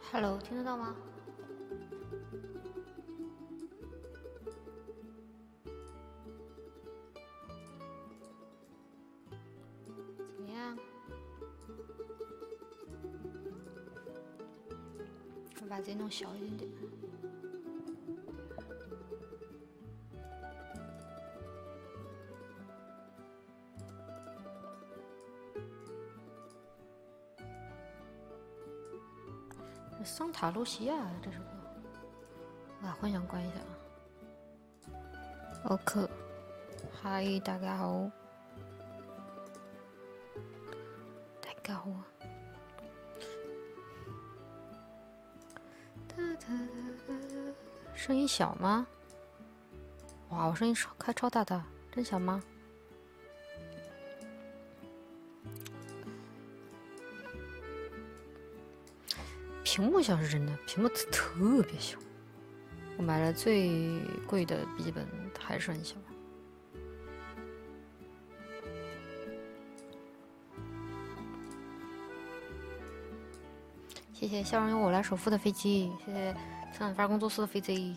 Hello， 听得到吗？怎么样？我把这弄小一点点。桑塔露西亚这首歌，我把混响关一下啊。OK， 嗨，大家好，大家好啊。声音小吗？哇，我声音开超大的，真小吗？屏幕小是真的，屏幕特别小。我买了最贵的笔记本，还是很小。谢谢笑容由我来首付的飞机，谢谢上海发工作室的飞机。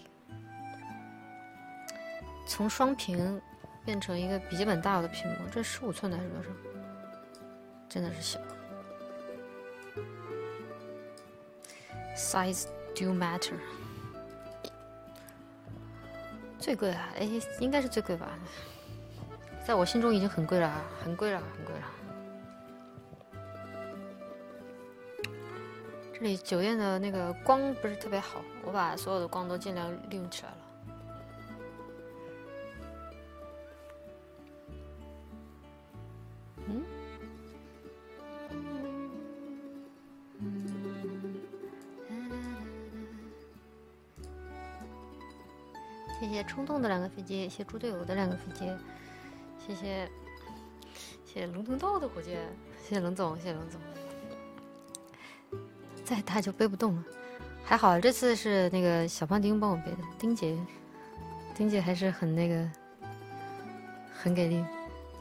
从双屏变成一个笔记本大小的屏幕，这15寸的还是多少？真的是小。Size do matter。最贵啊，哎，应该是最贵吧？在我心中已经很贵了，很贵了，很贵了。这里酒店的那个光不是特别好，我把所有的光都尽量利用起来了。谢谢冲动的2个飞机，谢谢猪队友的2个飞机，谢谢龙腾道的火箭，谢谢冷总，谢谢冷总。再大就背不动了，还好这次是那个小胖丁帮我背的，丁姐还是很那个，很给力。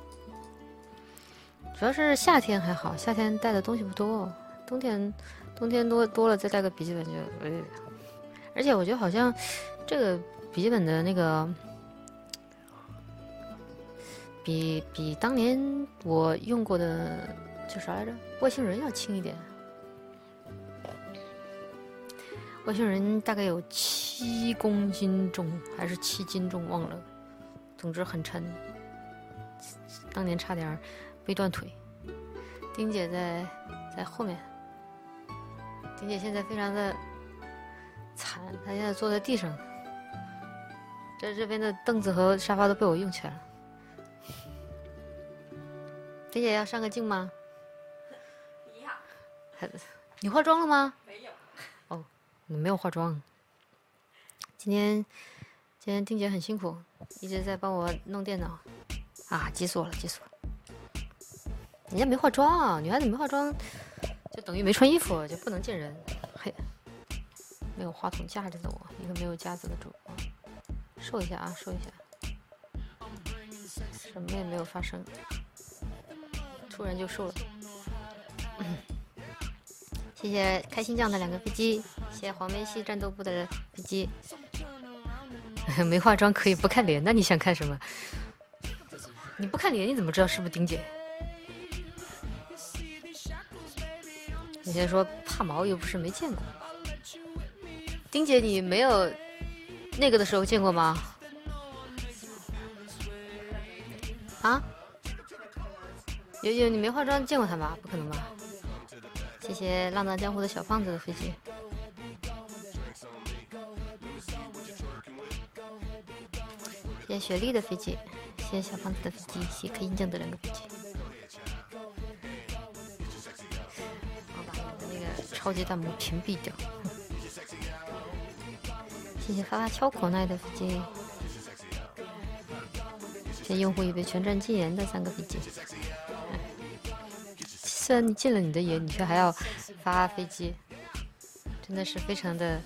主要是夏天还好，夏天带的东西不多，冬天多了再带个笔记本就而且我觉得好像这个笔记本的那个比当年我用过的叫啥来着，外星人要轻一点。外星人大概有7公斤重还是7斤重忘了，总之很沉，当年差点背断腿。丁姐在后面，丁姐现在非常的惨，她现在坐在地上，这边的凳子和沙发都被我用起来了。丁姐要上个镜吗？要。你化妆了吗？ 没有。 哦，你没有化妆。今天丁姐很辛苦，一直在帮我弄电脑。啊，急死我了，急死我了！人家没化妆，女孩子没化妆，就等于没穿衣服，就不能见人。嘿，没有话筒架着的我，一个没有架子的主播。瘦一下啊，瘦一下，什么也没有发生，突然就瘦了。谢谢开心酱的2个飞机，谢谢黄梅西战斗部的飞机。没化妆可以不看脸，那你想看什么？你不看脸你怎么知道是不是丁姐？你先说怕毛又不是没见过。丁姐你没有那个的时候见过吗？啊？有你没化妆见过他吗？不可能吧。谢谢浪荡江湖的小胖子的飞机。谢谢雪莉的飞机，谢谢小胖子的飞机，谢谢可印证的2个飞机。我把你的那个超级弹幕屏蔽掉。谢谢发发敲口奈的飞机，谢谢用户已被全站禁言的3个飞机。虽然你禁了你的言，你却还要发飞机，真的是非常的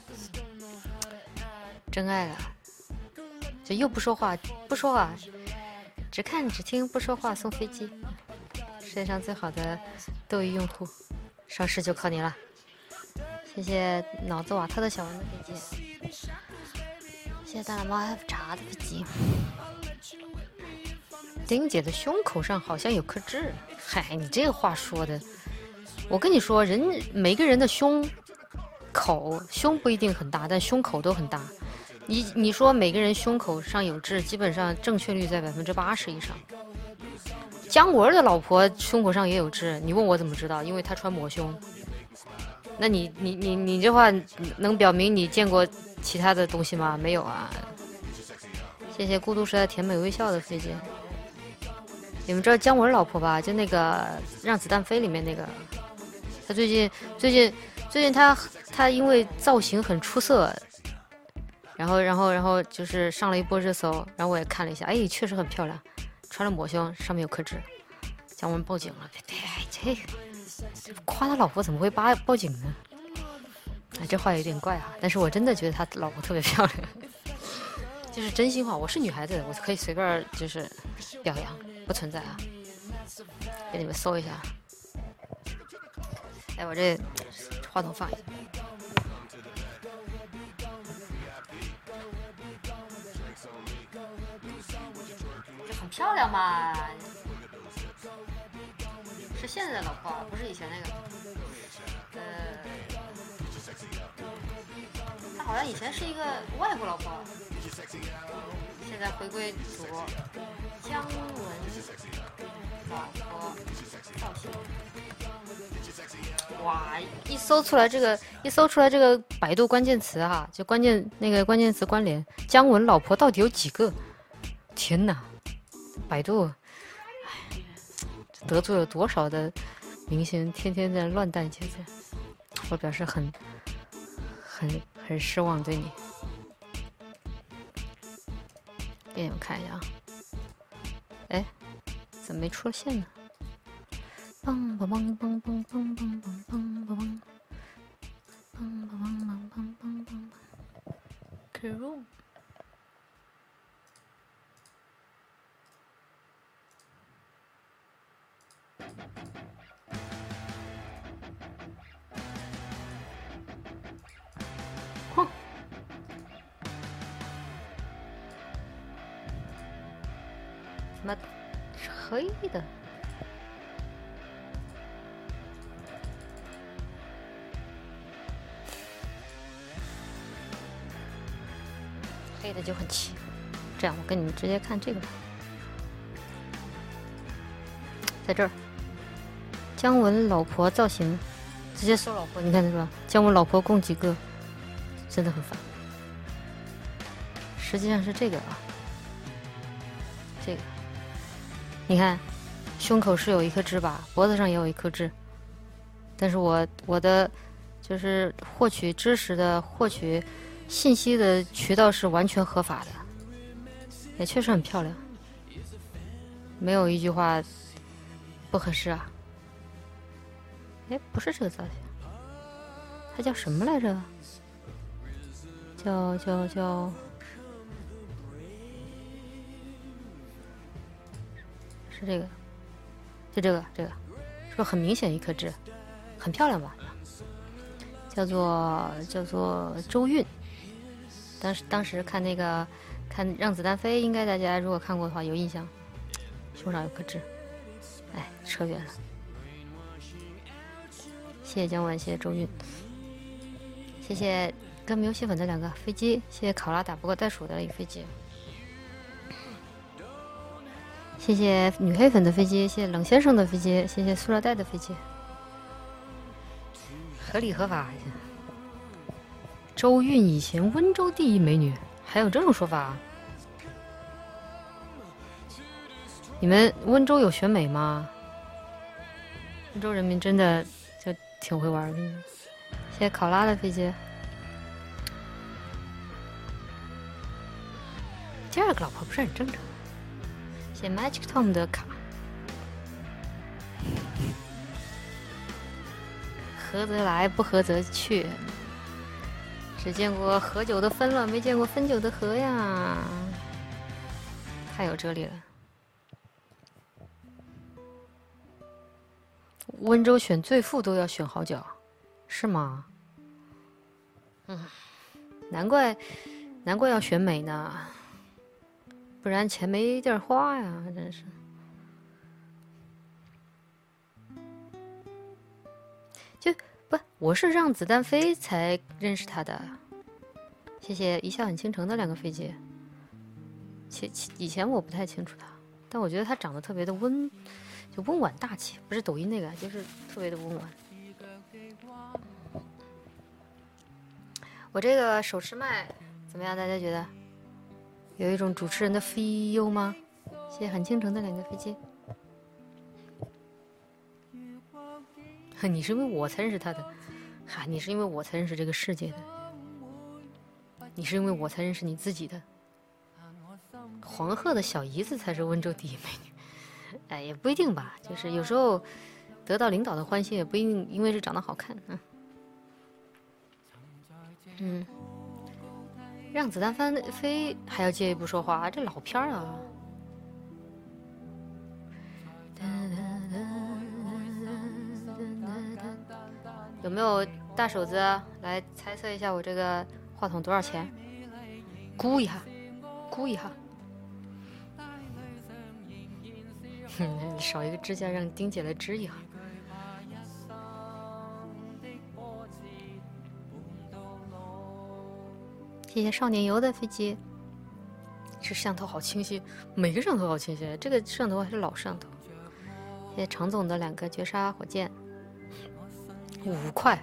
真爱了。就又不说话，只看只听不说话送飞机，世界上最好的斗鱼用户，上市就靠你了。 谢谢脑子瓦特的小文的飞机，谢谢大蓝猫 F 茶的飞机。丁姐的胸口上好像有颗痣，嗨，你这个话说的，我跟你说，每个人的胸不一定很大，但胸口都很大。你说每个人胸口上有痣，基本上正确率在80%以上。姜文的老婆胸口上也有痣，你问我怎么知道？因为她穿抹胸。那你这话能表明你见过其他的东西吗？没有啊。谢谢孤独时代甜美微笑的飞机。你们知道姜文老婆吧？就那个《让子弹飞》里面那个，他最近他因为造型很出色，然后就是上了一波热搜，然后我也看了一下，哎，确实很漂亮，穿了抹胸，上面有颗痣。姜文报警了，这夸他老婆怎么会报警呢？哎，这话有点怪啊，但是我真的觉得他老婆特别漂亮，就是真心话。我是女孩子，我可以随便就是表扬，不存在啊。给你们搜一下。哎，我这话筒放一下。这很漂亮嘛？是现在的老婆，不是以前那个。他好像以前是一个外国老婆，现在回归祖国。姜文老婆造型，哇！一搜出来这个百度关键词哈，就关键词关联，姜文老婆到底有几个？天哪！百度，哎，得罪了多少的明星，天天在乱弹节奏，我表示很失望对你。给你们看一下啊，哎，怎么没出现呢？梆梆梆梆梆梆梆梆梆梆梆梆，Crew。哼，怎么是黑的？黑的就很齐。这样，我跟你们直接看这个吧，在这儿，姜文老婆造型，直接搜老婆，你看是吧？姜文老婆共几个？真的很烦。实际上是这个啊，这个，你看，胸口是有一颗痣吧，脖子上也有一颗痣，但是我的就是获取知识的、获取信息的渠道是完全合法的，也确实很漂亮，没有一句话不合适啊。哎，不是这个造型，它叫什么来着？叫是这个，就这个，是不是很明显一颗痣，很漂亮吧？叫做周韵。当时看那个看《让子弹飞》，应该大家如果看过的话有印象，胸上有颗痣。哎，扯远了。谢谢姜文，谢谢周韵，谢谢跟没有吸粉的2个飞机，谢谢考拉打不过袋鼠的一个飞机，谢谢女黑粉的飞机，谢谢冷先生的飞机，谢谢塑料袋的飞机，合理合法。周韵以前温州第一美女，还有这种说法啊？你们温州有选美吗？温州人民真的就挺会玩的。谢谢考拉的飞机。第2个老婆不是很正常。谢谢 Magic Tom 的卡。合则来，不合则去。只见过合久的分了，没见过分久的合呀，太有哲理了。温州选最富都要选好久，是吗？ 难怪要选美呢，不然钱没地儿花呀，真是。我是让子弹飞才认识他的。谢谢一笑很倾城的2个飞机。以前我不太清楚他，但我觉得他长得特别的温婉大气，不是抖音那个，就是特别的温婉。我这个手持麦怎么样？大家觉得有一种主持人的 feel 吗？谢谢很倾城的2个飞机。你是因为我才认识他的，你是因为我才认识这个世界的，你是因为我才认识你自己的。黄鹤的小姨子才是温州第一美女，也不一定吧，就是有时候得到领导的欢心，也不一定因为是长得好看。让子弹飞还要借一步说话，这老片啊。有没有大手子来猜测一下我这个话筒多少钱？估一下。少一个支架，让丁姐来支一下。谢谢少年游的飞机。这摄像头好清晰，每个摄像头好清晰，这个摄像头还是老摄像头。谢谢常总的2个绝杀火箭，5块，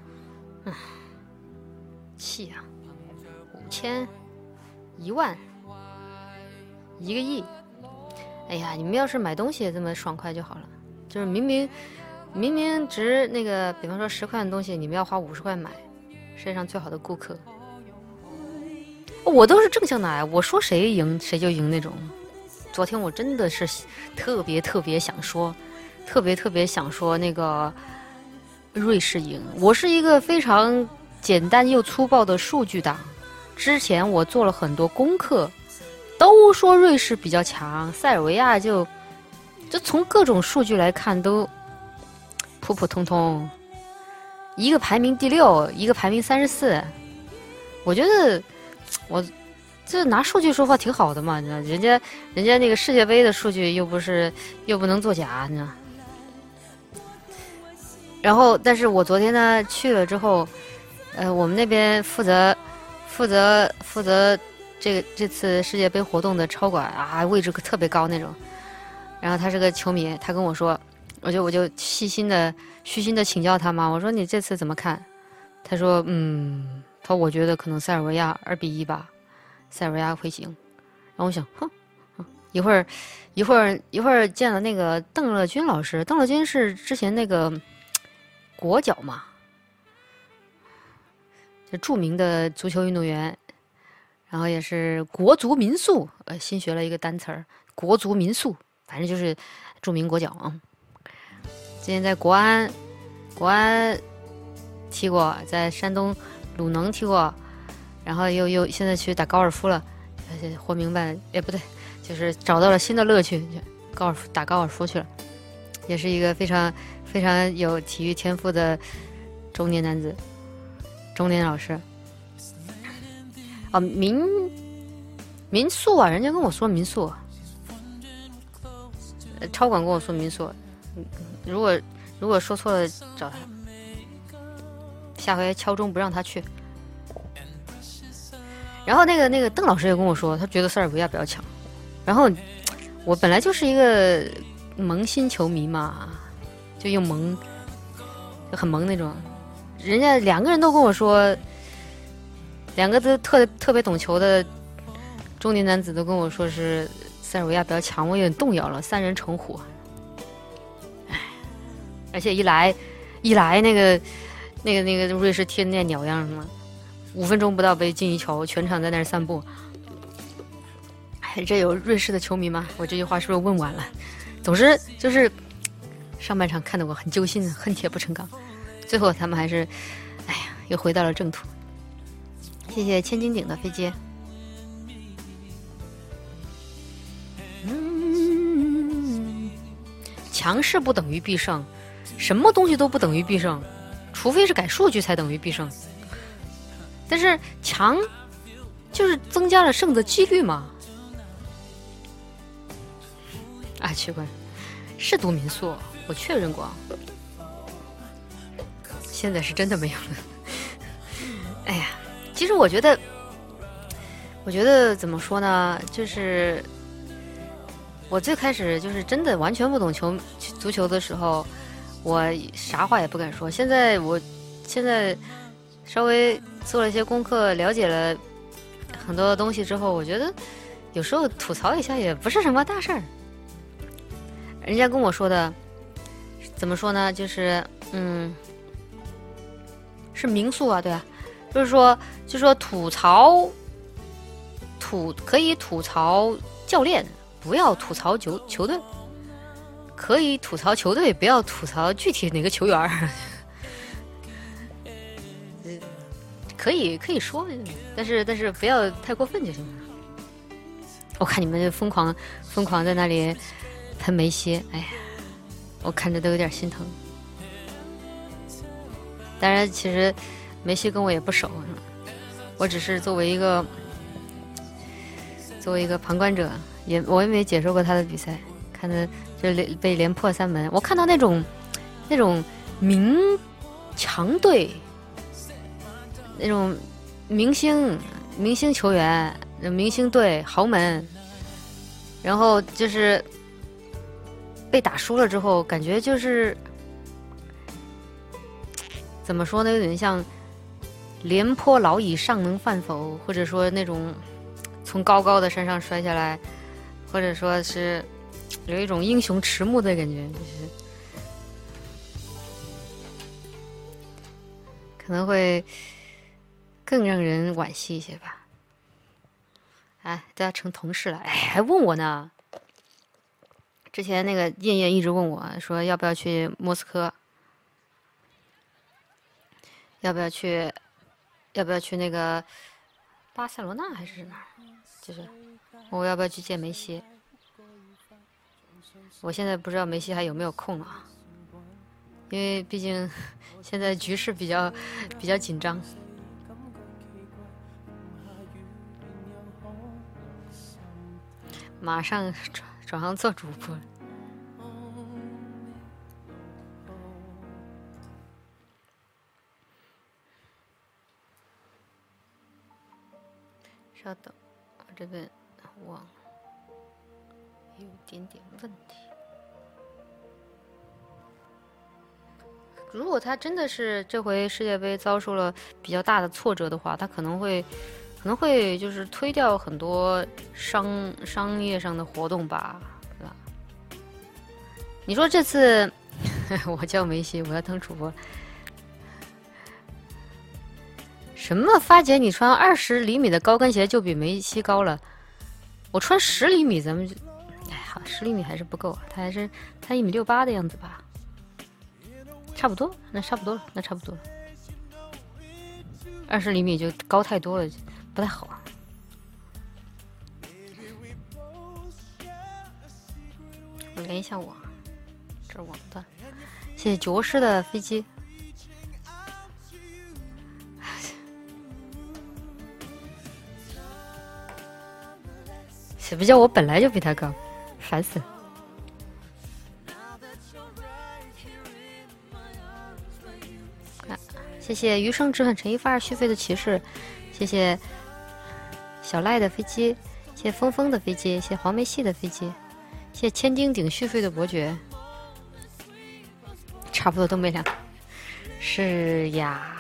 气呀，5000、10000、1个亿。哎呀，你们要是买东西这么爽快就好了，就是明明值那个，比方说10块的东西，你们要花50块买，世界上最好的顾客。我都是正向拿呀，我说谁赢谁就赢那种。昨天我真的是特别想说那个瑞士赢。我是一个非常简单又粗暴的数据党，之前我做了很多功课，都说瑞士比较强，塞尔维亚就从各种数据来看都普普通通，一个排名第6，一个排名34。我觉得我这拿数据说话挺好的嘛，人家那个世界杯的数据又不能作假，你知道。然后，但是我昨天呢去了之后，我们那边负责这次世界杯活动的超管啊，位置特别高那种。然后他是个球迷，他跟我说，我就虚心的请教他嘛，我说你这次怎么看？他说我觉得可能塞尔维亚2-1吧，塞尔维亚会行。然后我想，一会儿见了那个邓乐军老师，邓乐军是之前那个国脚嘛，就著名的足球运动员，然后也是国足民宿，新学了一个单词儿，国足民宿，反正就是著名国脚啊。之前在国安踢过，在山东鲁能踢过，然后又现在去打高尔夫了，活明白了，也不对，就是找到了新的乐趣，打高尔夫去了，也是一个非常非常有体育天赋的中年男子，中年老师。民宿啊，人家跟我说民宿，超管跟我说民宿，如果说错了找他。下回敲钟不让他去。然后那个邓老师也跟我说，他觉得塞尔维亚比较强。然后我本来就是一个萌新球迷嘛，就用萌，就很萌那种。人家2个人都跟我说，2个都特别懂球的中年男子都跟我说是塞尔维亚比较强，我有点动摇了，3人成虎。而且一来那个瑞士踢的那鸟样嘛，5分钟不到被进1球，全场在那儿散步。这有瑞士的球迷吗？我这句话是不是问完了？总之就是上半场看得我很揪心，恨铁不成钢。最后他们还是，又回到了正途。谢谢千斤顶的飞机。强势不等于必胜，什么东西都不等于必胜，除非是改数据才等于必胜。 但是强就是增加了胜的几率嘛。啊，奇怪，是读民宿，我确认过，现在是真的没有了。哎呀，其实我觉得怎么说呢，就是我最开始就是真的完全不懂足球的时候，我啥话也不敢说。现在稍微做了一些功课，了解了很多东西之后，我觉得有时候吐槽一下也不是什么大事儿。人家跟我说的，怎么说呢？就是是民宿啊，对啊，就是说可以吐槽教练，不要吐槽球队；可以吐槽球队，不要吐槽具体哪个球员儿。可以说，但是不要太过分就行了。我看你们疯狂在那里喷梅西，哎呀，我看着都有点心疼。当然，其实梅西跟我也不熟，我只是作为一个旁观者，我也没解说过他的比赛，看的就被连破3门。我看到那种名强队，那种明星球员、明星队、豪门，然后就是被打输了之后，感觉就是怎么说呢，有点像廉颇老矣，尚能饭否，或者说那种从高高的山上摔下来，或者说是有一种英雄迟暮的感觉，就是可能会更让人惋惜一些吧。哎，大家成同事了，哎，还问我呢。之前那个燕燕一直问我说要不要去莫斯科，要不要去那个巴塞罗那还是哪儿？就是我要不要去见梅西？我现在不知道梅西还有没有空啊，因为毕竟现在局势比较紧张。马上转行做主播。稍等，我这边网有点问题。如果他真的是这回世界杯遭受了比较大的挫折的话，他可能会就是推掉很多商业上的活动吧，对吧？你说这次我叫梅西，我要当主播，什么发姐，你穿20厘米的高跟鞋就比梅西高了，我穿10厘米，咱们就，哎，好，10厘米还是不够，他1.68米的样子吧，差不多，那差不多了，20厘米就高太多了，不太好。我连一下网，这是网段。谢谢爵士的飞机。谁不叫我本来就比他高，烦死了。谢谢余生只恨陈一发续费的骑士，谢谢小赖的飞机，谢谢峰峰的飞机，谢谢黄梅戏的飞机，谢谢千丁顶续费的伯爵，差不多都没两。是呀，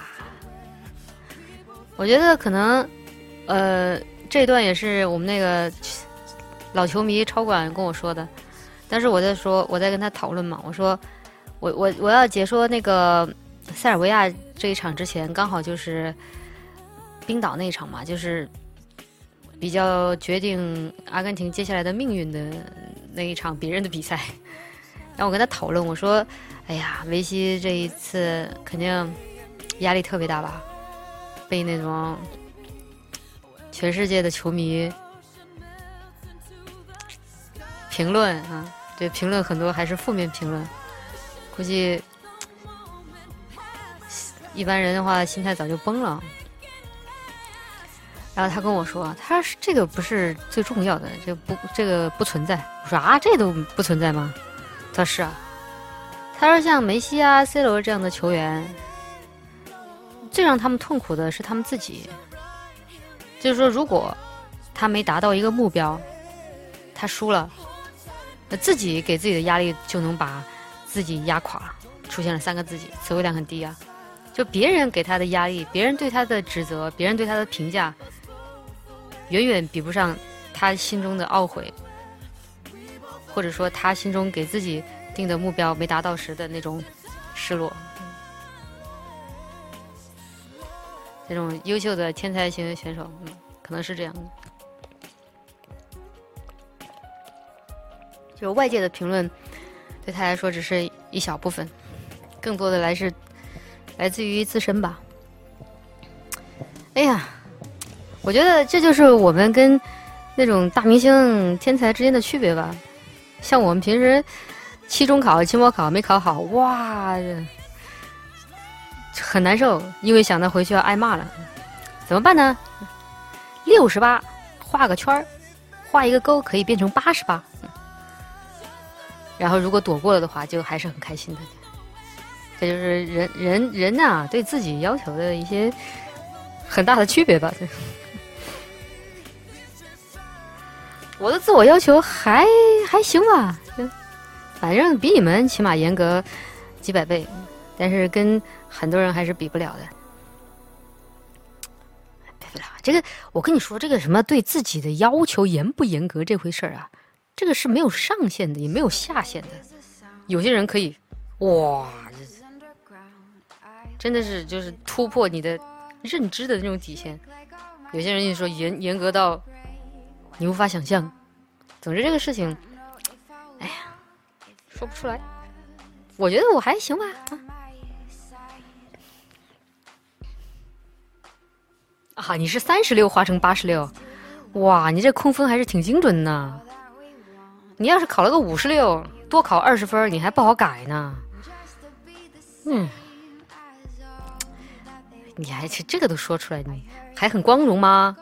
我觉得可能这段也是我们那个老球迷超管跟我说的，但是我在跟他讨论嘛，我说我要解说那个塞尔维亚这一场之前，刚好就是冰岛那一场嘛，就是比较决定阿根廷接下来的命运的那一场别人的比赛。然后我跟他讨论，我说：“哎呀，梅西这一次肯定压力特别大吧？被那种全世界的球迷评论啊，对，评论很多还是负面评论，估计一般人的话心态早就崩了。 然后他跟我说，他说这个不是最重要的，这个不存在。我说啊，这都不存在吗？他说是啊。他说像梅西啊、C 罗这样的球员，最让他们痛苦的是他们自己。就是说，如果他没达到一个目标，他输了，自己给自己的压力就能把自己压垮。出现了3个自己，词汇量很低啊。就别人给他的压力，别人对他的指责，别人对他的评价，远远比不上他心中的懊悔，或者说他心中给自己定的目标没达到时的那种失落。这种优秀的天才型选手，可能是这样的。就外界的评论对他来说只是一小部分，更多的来自于自身吧。哎呀，我觉得这就是我们跟那种大明星天才之间的区别吧。像我们平时期中考、期末考没考好，哇，很难受，因为想到回去要挨骂了。怎么办呢？68画个圈儿，画一个勾可以变成88。然后如果躲过了的话，就还是很开心的。这就是人呐，对自己要求的一些很大的区别吧。我的自我要求还行吧，反正比你们起码严格几百倍，但是跟很多人还是比不了的。别了，这个我跟你说，这个什么对自己的要求严不严格这回事啊，这个是没有上限的，也没有下限的。有些人可以，哇，真的是就是突破你的认知的那种底线。有些人就说严格到你无法想象。总之这个事情，哎呀，说不出来。我觉得我还行吧。啊，你是36画成86，哇，你这空分还是挺精准的。你要是考了个56，多考20分，你还不好改呢。你还这个都说出来，你还很光荣吗？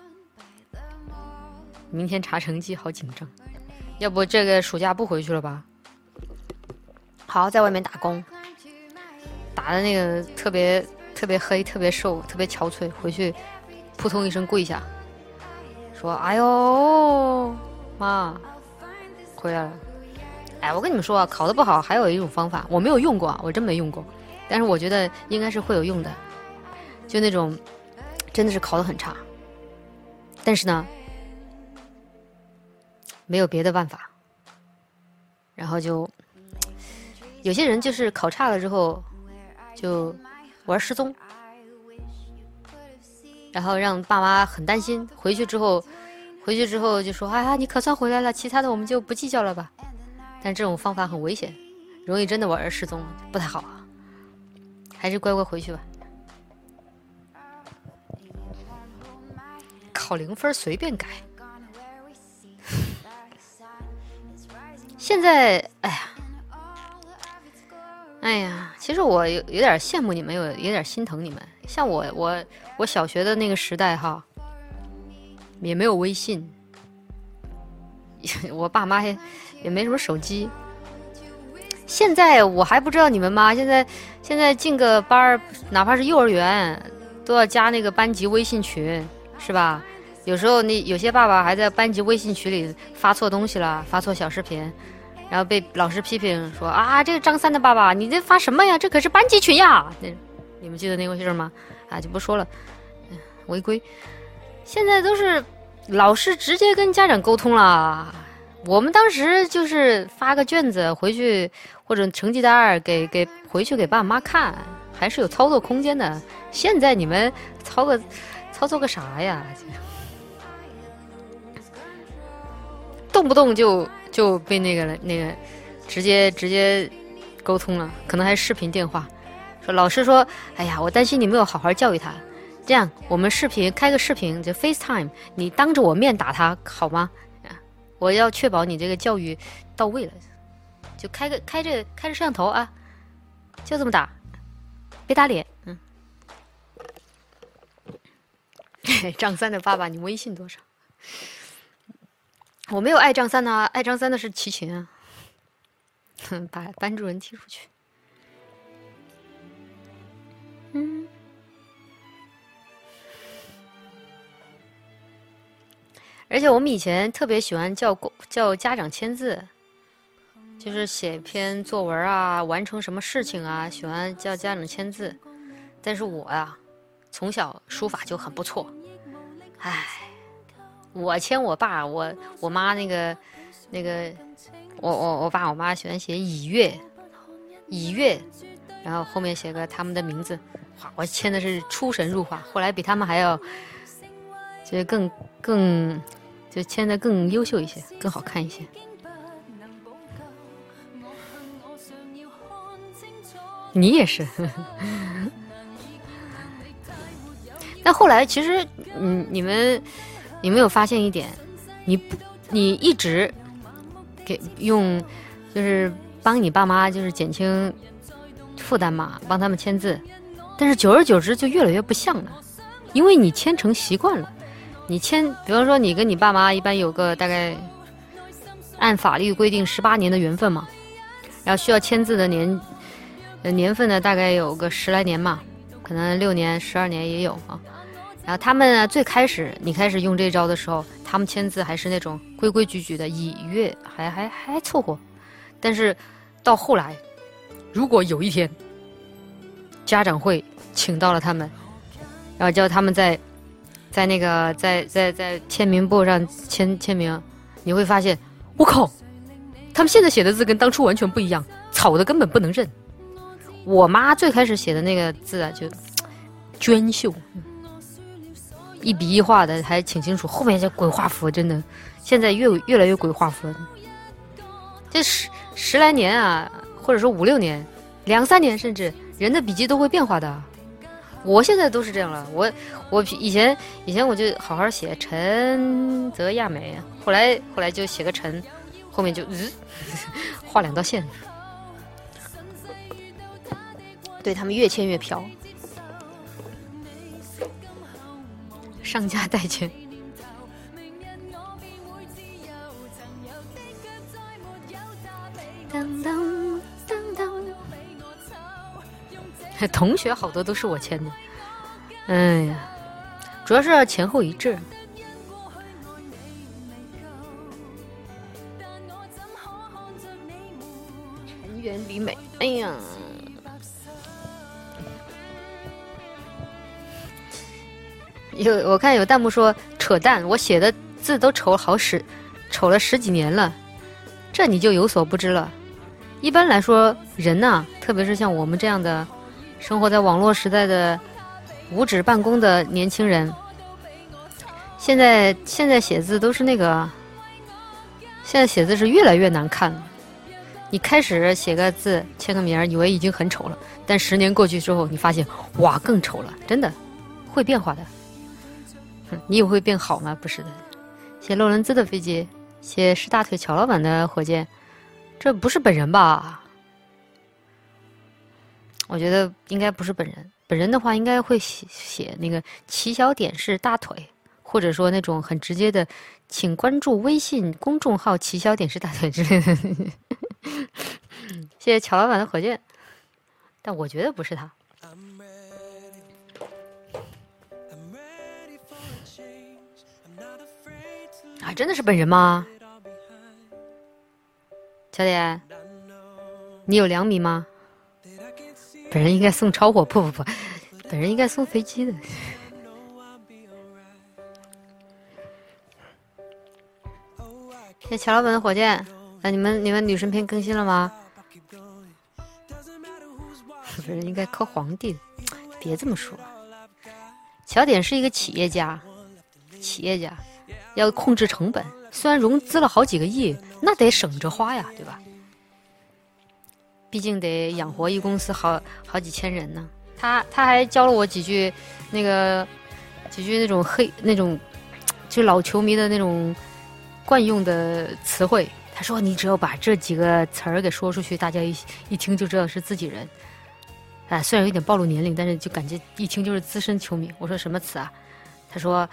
明天查成绩好紧张，要不这个暑假不回去了吧？好，在外面打工，打的那个特别黑、特别瘦、特别憔悴，回去扑通一声跪下，说：“哎呦，妈，回来了。”哎，我跟你们说啊，考得不好还有一种方法，我没有用过啊，我真没用过，但是我觉得应该是会有用的。就那种真的是考得很差，但是呢没有别的办法，然后就有些人就是考差了之后就玩失踪，然后让爸妈很担心，回去之后就说：“哎呀，你可算回来了，其他的我们就不计较了吧。”但这种方法很危险，容易真的玩失踪，不太好啊，还是乖乖回去吧。考0分随便改。现在，哎呀，其实我有点羡慕你们，有点心疼你们。像我小学的那个时代哈，也没有微信，我爸妈也没什么手机。现在我还不知道你们吗？现在进个班儿，哪怕是幼儿园，都要加那个班级微信群，是吧？有时候有些爸爸还在班级微信群里发错东西了，发错小视频，然后被老师批评说：“啊，这个张三的爸爸，你这发什么呀？这可是班级群呀！”你们记得那回事吗？啊，就不说了，违规。现在都是老师直接跟家长沟通了。我们当时就是发个卷子回去，或者成绩单给回去给爸妈看，还是有操作空间的。现在你们操作个啥呀？动不动就被那个直接沟通了，可能还视频电话。说老师说：“哎呀，我担心你没有好好教育他，这样我们开个视频，就 FaceTime， 你当着我面打他好吗？我要确保你这个教育到位了，就开着摄像头啊，就这么打，别打脸。” 张三的爸爸，你微信多少？我没有爱张三啊，爱张三的是齐秦啊。把班主任踢出去。而且我们以前特别喜欢叫家长签字，就是写篇作文啊，完成什么事情啊，喜欢叫家长签字。但是我呀，从小书法就很不错。唉，我签我爸，我妈那个，我爸我妈喜欢写以月，然后后面写个他们的名字。哇，我签的是出神入化，后来比他们还要，就是更就签的更优秀一些，更好看一些。你也是。但后来其实，你们有发现一点，你一直就是帮你爸妈就是减轻负担嘛，帮他们签字，但是久而久之就越来越不像了，因为你签成习惯了。你签，比方说你跟你爸妈一般有个大概按法律规定18年的缘分嘛，然后需要签字的年份呢，大概有个10来年嘛，可能6年、12年也有啊。然后他们呢，你开始用这招的时候，他们签字还是那种规规矩矩的，以月还凑合。但是到后来，如果有一天家长会请到了他们，然后叫他们在那个在签名簿上签名，你会发现，我靠，他们现在写的字跟当初完全不一样，草的根本不能认。我妈最开始写的那个字啊，就娟秀，一笔一画的还挺清楚，后面就鬼画符，真的，现在越来越鬼画符了。这十来年啊，或者说5、6年、2、3年，甚至人的笔记都会变化的。我现在都是这样了，我以前我就好好写陈泽亚美，后来就写个陈，后面就画2道线。对，他们越签越飘，上家代签。同学好多都是我签的，哎呀，主要是前后一致。尘缘比美，哎呀，我看有弹幕说扯淡，我写的字都丑了10几年了，这你就有所不知了。一般来说，人呐，特别是像我们这样的生活在网络时代的无纸办公的年轻人，现在写字都是那个，现在写字是越来越难看了。你开始写个字签个名，以为已经很丑了，但10年过去之后，你发现哇更丑了，真的会变化的。你以为会变好吗？不是的。写洛伦兹的飞机，写是大腿乔老板的火箭，这不是本人吧？我觉得应该不是本人。本人的话，应该会写那个齐小点是大腿，或者说那种很直接的，请关注微信公众号齐小点是大腿之类的。谢谢乔老板的火箭，但我觉得不是他。啊，真的是本人吗？小点，你有2米吗？本人应该送超火，不，本人应该送飞机的。谢谢乔老板的火箭。那你们女神篇更新了吗？本人应该靠皇帝，别这么说。小点是一个企业家要控制成本，虽然融资了好几个亿，那得省着花呀，对吧？毕竟得养活一公司好几千人呢。他还教了我几句那种那种就老球迷的那种惯用的词汇。他说你只要把这几个词儿给说出去，大家一听就知道是自己人。虽然有点暴露年龄，但是就感觉一听就是资深球迷。我说什么词啊？ 他说，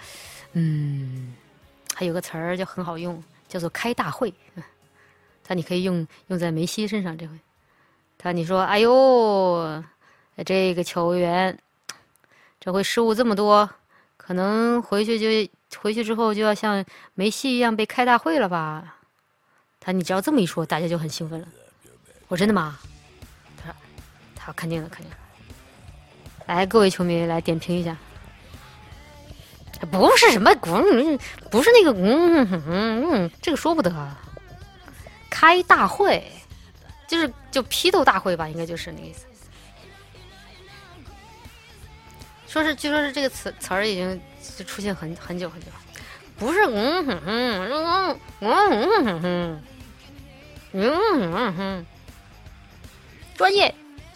还有个词儿就很好用，叫做开大会。他你可以用在梅西身上这回。你说，哎呦，这个球员这回失误这么多，可能回去之后就要像梅西一样被开大会了吧？你只要这么一说，大家就很兴奋了。我真的吗？他肯定的。来，各位球迷来点评一下。不是什么不是那个这个说不得。开大会就批斗大会吧，应该就是那个意思。据说是这个词儿已经出现很久很久，不是专业。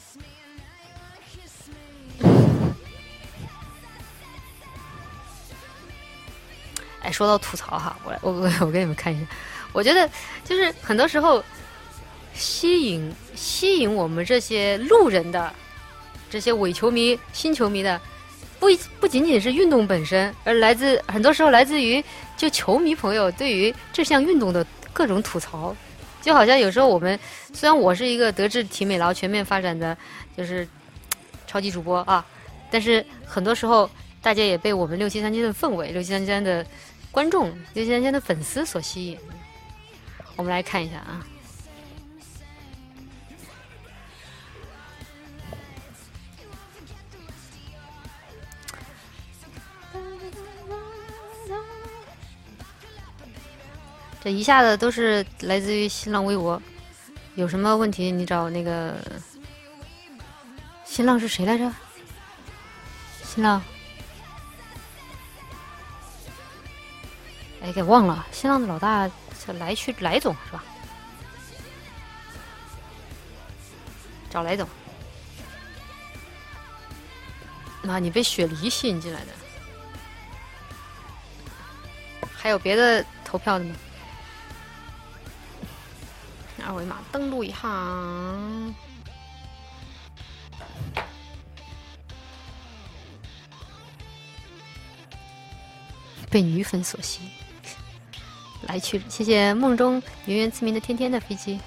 哎，说到吐槽哈，我给你们看一下，我觉得就是很多时候吸引我们这些路人的这些伪球迷、新球迷的，不仅仅是运动本身，而很多时候来自于就球迷朋友对于这项运动的各种吐槽。就好像有时候我们，虽然我是一个德智体美劳全面发展的就是超级主播啊，但是很多时候大家也被我们6737的氛围、6737的观众、6737的粉丝所吸引。我们来看一下啊。这一下子都是来自于新浪微博，有什么问题你找那个新浪是谁来着？新浪，哎，给忘了，新浪的老大是来总是吧？找来总。啊，你被雪梨吸引进来的，还有别的投票的吗？二维码登录一下，被女粉所吸引，来去，谢谢梦中圆圆赐名的天天的飞机。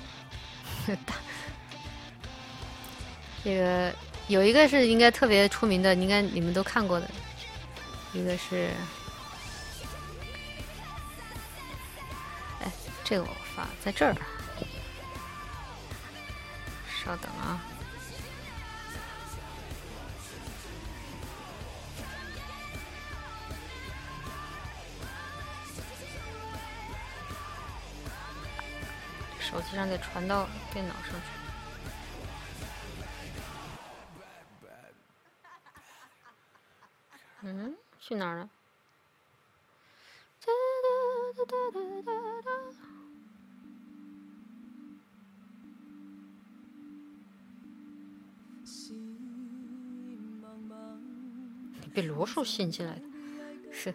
这个有一个是应该特别出名的，应该你们都看过的，一个是，哎，这个我发在这儿。稍等啊，手机上得传到电脑上去。去哪儿了？被罗叔吸引进来的，是。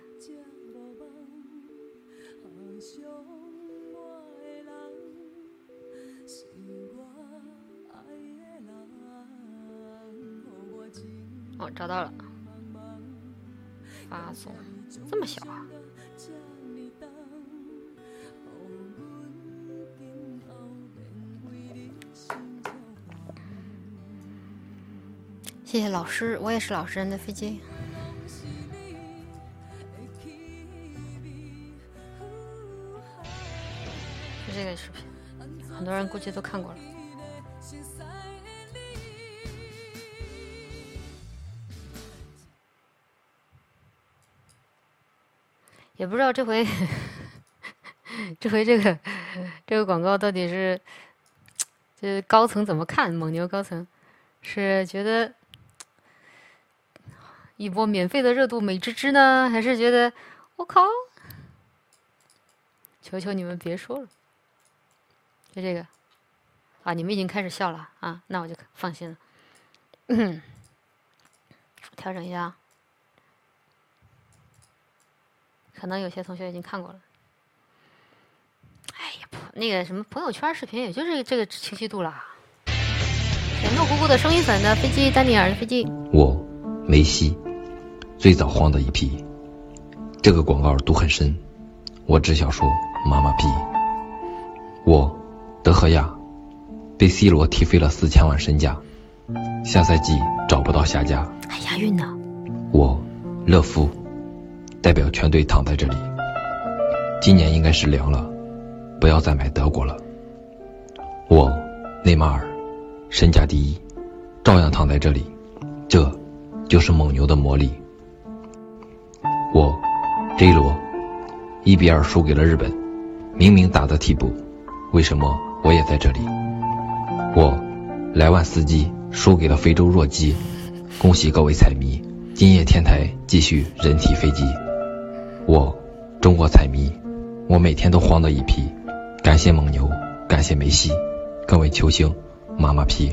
哦，找到了。发送，这么小啊？谢谢老师，我也是老实人的飞机。是这个视频，很多人估计都看过了。也不知道这回这个广告到底是这高层怎么看？蒙牛高层是觉得一波免费的热度美滋滋呢，还是觉得我靠，求求你们别说了？就这个啊，你们已经开始笑了啊，那我就放心了。调整一下。可能有些同学已经看过了。哎呀，那个什么朋友圈视频，也就是这个清晰度啦。糯咕咕的声音粉的飞机，丹尼尔的飞机。 我梅西，最早黄的一批， 这个广告毒很深，我只想说妈妈批。我德赫亚被 C 罗踢飞了4000万身价，下赛季找不到下家。 还押韵呢。 我勒夫代表全队躺在这里，今年应该是凉了，不要再买德国了。我内马尔身价第一，照样躺在这里，这就是蒙牛的魔力。我 J 罗1-2输给了日本，明明打的替补，为什么我也在这里？我莱万斯基输给了非洲弱鸡，恭喜各位彩迷，今夜天台继续人体飞机。我中国彩迷，我每天都慌的一批，感谢蒙牛，感谢梅西，各位球星妈妈批。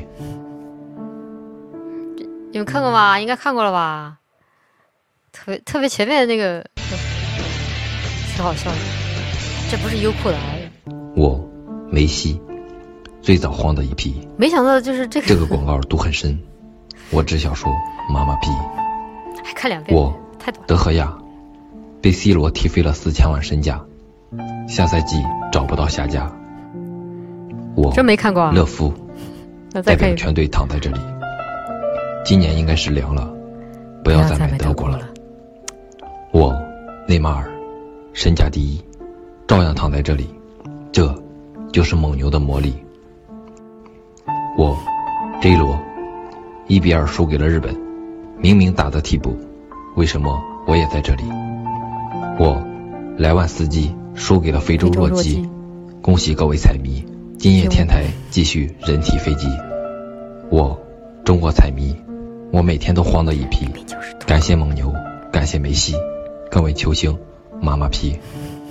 你们看过吧？应该看过了吧？特别前面的那个挺好笑的，这不是优酷的啊。 我梅西最早慌的一批， 没想到就是这个广告毒很深，我只想说妈妈批。 还看2遍， 我太短了。 德赫亚被 C 罗踢飞了4000万身价，下赛季找不到下家。我真没看过啊。 勒夫那再看一遍。 代表全队躺在这里，今年应该是凉了，不要再买德国了。我内马尔身价第一，照样躺在这里，这就是蒙牛的魔力。我 J 罗1-2输给了日本，明明打的替补，为什么我也在这里？我莱万斯基输给了非洲弱鸡，恭喜各位彩迷，今夜天台继续人体飞机。我中国彩迷，我每天都慌的一批，感谢蒙牛，感谢梅西，各位球星妈妈批。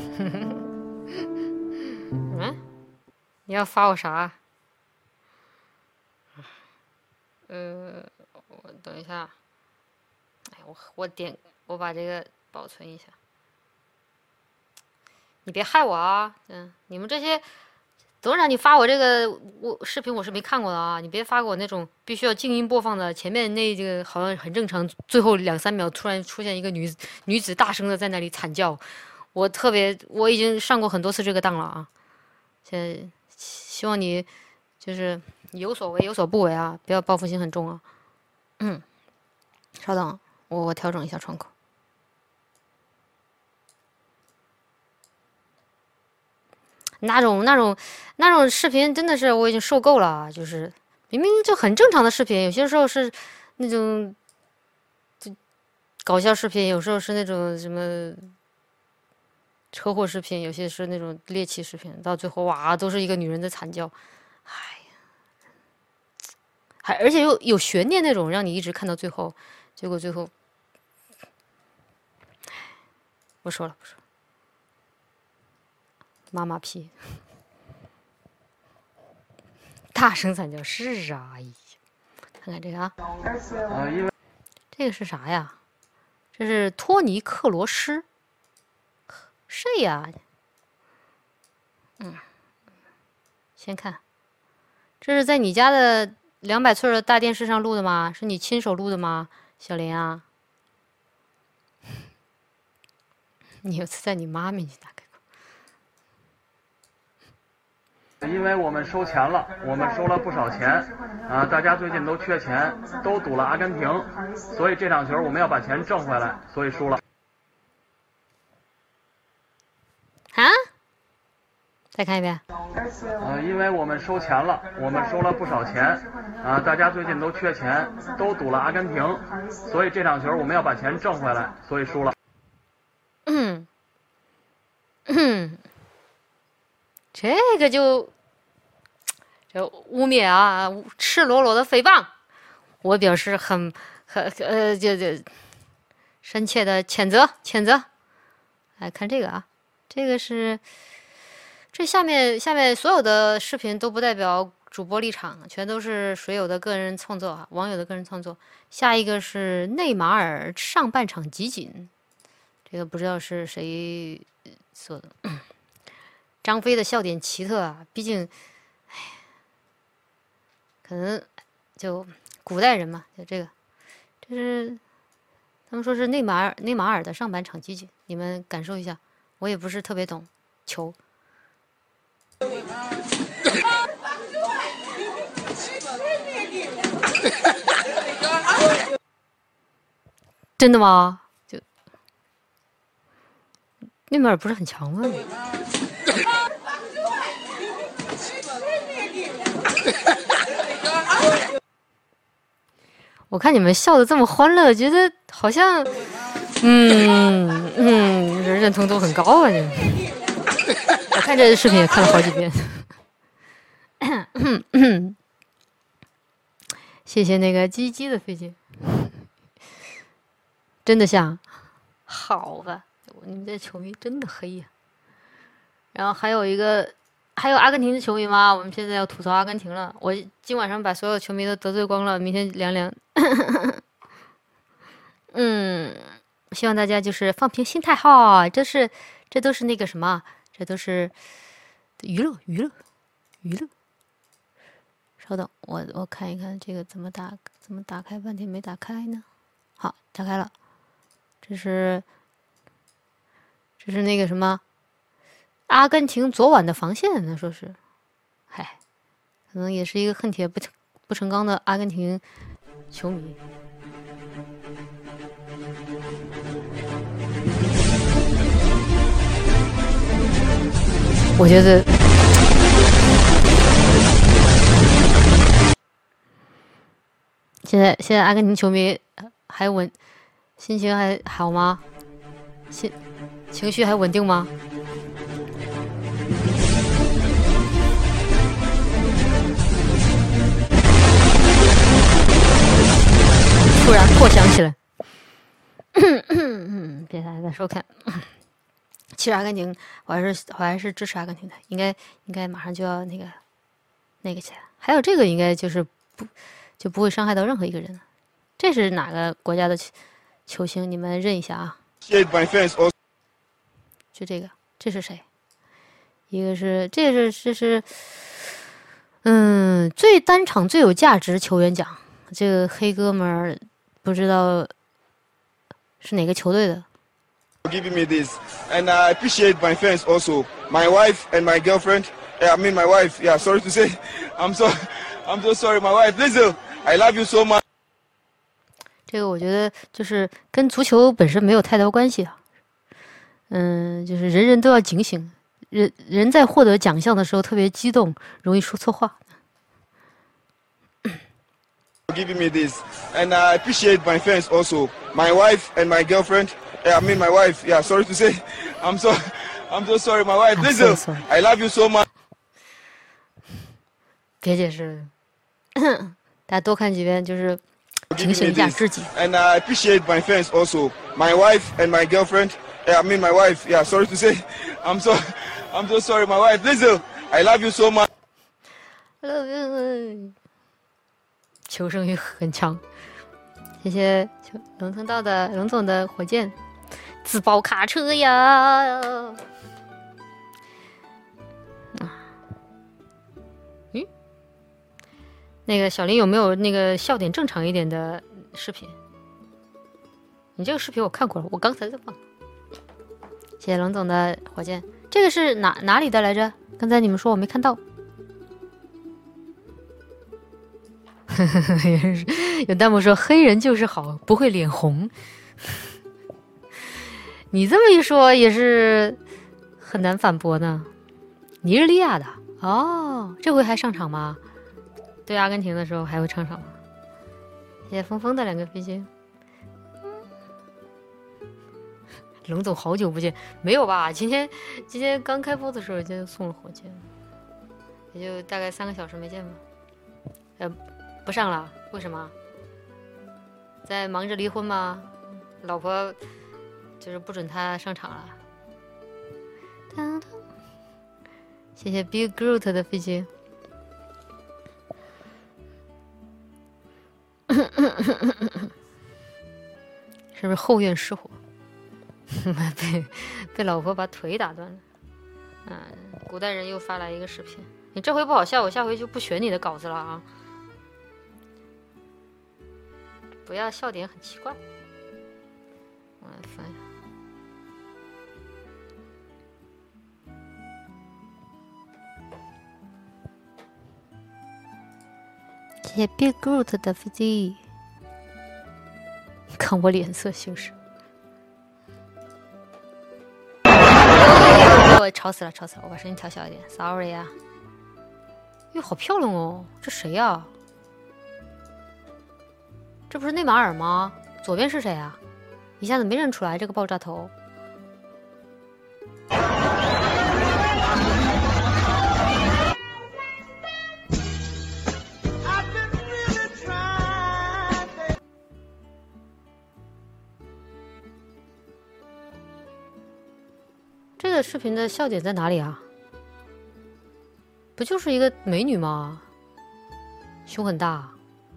你要发我啥？我等一下。哎，我把这个保存一下。你别害我啊！你们这些董事长，你发我这个视频我是没看过的啊！你别发给我那种必须要静音播放的，前面那个好像很正常，最后2-3秒突然出现一个女子大声的在那里惨叫。我已经上过很多次这个当了啊！现在希望你就是有所为有所不为啊，不要报复心很重啊。稍等，我调整一下窗口。那种视频真的是我已经受够了，就是明明就很正常的视频，有些时候是那种就搞笑视频，有时候是那种什么车祸视频，有些是那种猎奇视频，到最后哇都是一个女人在惨叫，哎呀，而且又有悬念那种，让你一直看到最后，结果最后，不说了。妈妈批，大声惨叫是啊！哎呀，看看这个啊，这个是啥呀？这是托尼克罗斯，谁呀？先看，这是在你家的200寸的大电视上录的吗？是你亲手录的吗，小林啊？你有次在你妈面前打开。 因为我们收钱了，我们收了不少钱，大家最近都缺钱，都赌了阿根廷，所以这场球我们要把钱挣回来，所以输了。 啊？再看一遍。 因为我们收钱了，我们收了不少钱，大家最近都缺钱，都赌了阿根廷，所以这场球我们要把钱挣回来，所以输了。 这个就污蔑啊，赤裸裸的诽谤，我表示就深切的谴责。来看这个啊，这个是这下面所有的视频都不代表主播立场，全都是水友的个人创作啊，网友的个人创作。下一个是内马尔上半场集锦，这个不知道是谁做的。张飞的笑点奇特啊，毕竟，可能就古代人嘛，就这个，这是他们说是内马尔的上半场集锦，你们感受一下。我也不是特别懂球。真的吗？就内马尔不是很强吗？我看你们笑得这么欢乐，觉得好像，认同度很高啊！我看这视频也看了好几遍。谢谢那个鸡鸡的飞机，真的像，好吧，你们这球迷真的黑呀。然后还有阿根廷的球迷吗？我们现在要吐槽阿根廷了。我今晚上把所有球迷都得罪光了，明天凉凉。希望大家就是放平心态哈，这都是那个什么，这都是娱乐。稍等，我看一看这个怎么打开，半天没打开呢。好，打开了。这是那个什么，阿根廷昨晚的防线呢，说是，嗨，可能也是一个恨铁不成钢的阿根廷球迷。我觉得现在阿根廷球迷还心情还好吗？情绪还稳定吗？突然破响起来。别大家再收看。其实阿根廷，我还是支持阿根廷的，应该马上就要那个起来。还有这个应该就是不会伤害到任何一个人了。这是哪个国家的球星？你们认一下啊。就这个，这是谁？一个是这是最单场最有价值球员奖，这个黑哥们儿不知道是哪个球队的。 Giving me this, and I appreciate my fans also. My wife and my girlfriend. I mean my wife. Yeah, sorry to say, I'm so sorry. My wife, Lizzo, I love you so much. 这个我觉得就是跟足球本身没有太大关系啊。就是人人都要警醒，人在获得奖项的时候特别激动，容易说错话。 Giving me this, and I appreciate my fans also. My wife and my girlfriend. I mean my wife. Yeah, sorry to say, I'm so sorry. My wife, Lizzo, I love you so much. 别解释，大家多看几遍，就是警醒一下自己。 And I appreciate my fans also. My wife and my girlfriend. I mean my wife. Yeah, sorry to say, I'm so sorry. My wife, Lizzo, I love you so much. 求生欲很强。谢谢龙总的火箭。自爆卡车呀！那个小林有没有那个笑点正常一点的视频？你这个视频我看过了，我刚才在放。谢谢龙总的火箭，这个是哪里的来着？刚才你们说我没看到。有弹幕说黑人就是好，不会脸红。你这么一说也是很难反驳呢。尼日利亚的哦，这回还上场吗？对阿根廷的时候还会上场吗？谢谢峰峰的2个飞机。龙总好久不见，没有吧？今天刚开播的时候就送了火箭，也就大概3个小时没见吧。不上了，为什么？在忙着离婚吗？老婆就是不准他上场了。谢谢 Big Groot 的飞机。是不是后院失火？被老婆把腿打断了。古代人又发来一个视频，你这回不好笑，我下回就不选你的稿子了啊！不要笑点很奇怪。 我来翻一下。谢谢 Big Groot 的飞机，看我脸色行事。我吵死了，吵死了！我把声音调小一点 ，sorry 啊。哟，好漂亮哦！这谁呀？这不是内马尔吗？左边是谁啊？一下子没认出来这个爆炸头。这个视频的笑点在哪里啊？不就是一个美女吗？胸很大。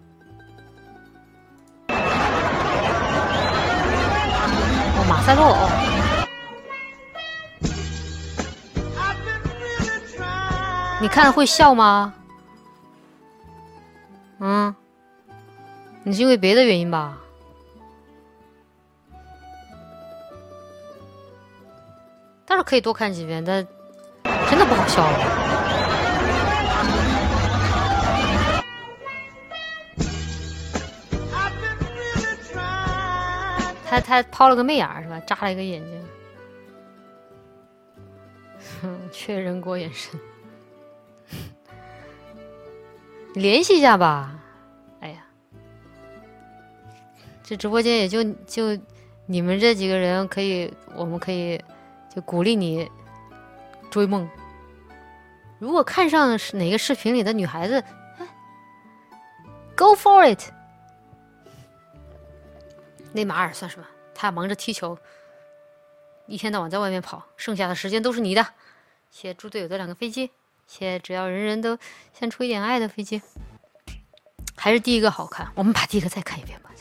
哦，马塞洛哦。你看会笑吗？嗯，你是因为别的原因吧？倒是可以多看几遍，但真的不好笑。他抛了个媚眼是吧？扎了一个眼睛，确认过眼神。你联系一下吧。哎呀，这直播间也就你们这几个人可以，我们可以就鼓励你追梦。如果看上哪个视频里的女孩子，Go for it。内马尔算什么？他忙着踢球，一天到晚在外面跑，剩下的时间都是你的。谢谢猪队友的2个飞机，谢谢只要人人都献出一点爱的飞机。还是第一个好看，我们把第一个再看一遍吧。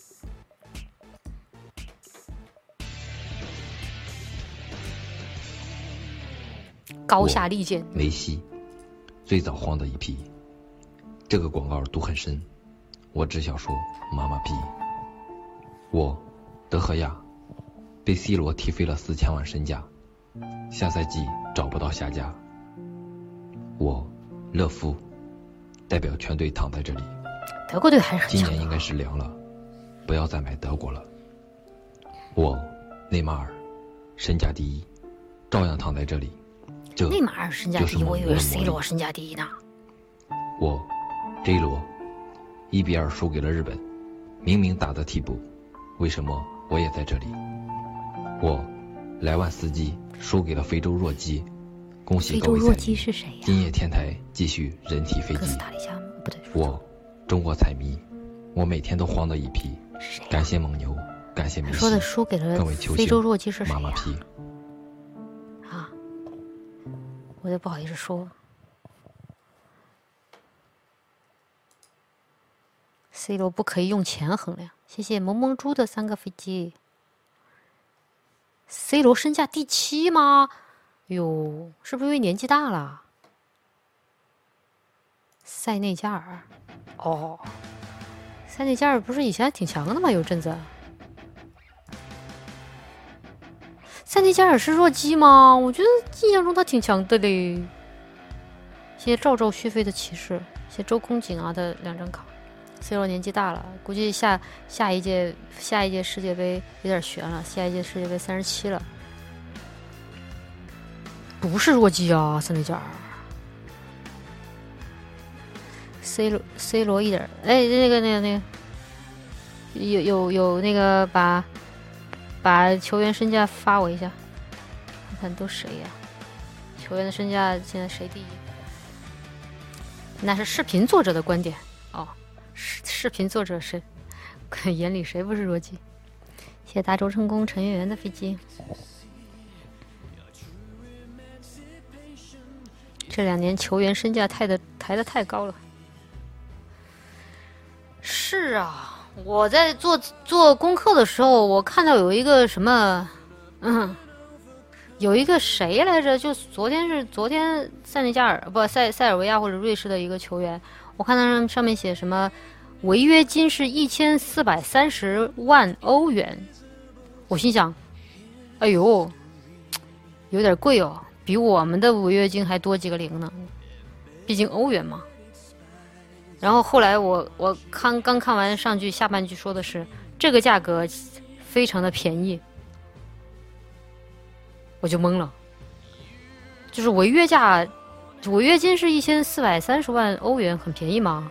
高下立见。 梅西，最早黄的一批。这个广告毒很深，我只想说妈妈逼。我德赫亚被 C 罗踢飞了4000万身价，下赛季找不到下家。我勒夫代表全队躺在这里。 德国队还是很强的。 今年应该是凉了，不要再买德国了。我内马尔身价第一，照样躺在这里。这内马尔身价第一，我以为是 C 罗身价第一呢。 我 J 罗1-2输给了日本，明明打的替补，为什么我也在这里？我莱万斯基输给了非洲弱鸡，恭喜各位彩迷！ 是谁呀？ 今夜天台继续人体飞机。 不对， 我中国彩迷，我每天都慌的一批。感谢蒙牛，感谢梅西。 说的输给了非洲弱鸡是谁呀？ 妈妈批啊，我就不好意思说。C 罗不可以用钱衡量。谢谢萌萌猪的3个飞机。C 罗身价第7吗？哟，是不是因为年纪大了？塞内加尔，哦，塞内加尔不是以前还挺强的吗？有阵子。塞内加尔是弱鸡吗？我觉得印象中他挺强的嘞。谢谢赵赵续费的骑士，谢谢周空景啊的2张卡。C 罗年纪大了，估计下一届世界杯有点悬了，下一届世界杯37了。不是弱鸡啊，塞内加尔。C 罗一点，哎，那个，有那个把球员身价发我一下，看看都谁呀？球员的身价现在谁第一？那是视频作者的观点哦。视频作者是眼里谁不是弱鸡？谢谢大周成功陈圆圆的飞机。这2年球员身价抬得太高了。是啊，我在做功课的时候，我看到有一个什么，有一个谁来着？就昨天塞内加尔不塞尔维亚或者瑞士的一个球员，我看到上面写什么违约金是1430万欧元， 我心想，哎呦，有点贵哦，比我们的违约金还多几个零呢，毕竟欧元嘛。然后后来我刚看完上句，下半句说的是这个价格非常的便宜，我就懵了。就是违约金是1430万欧元，很便宜吗？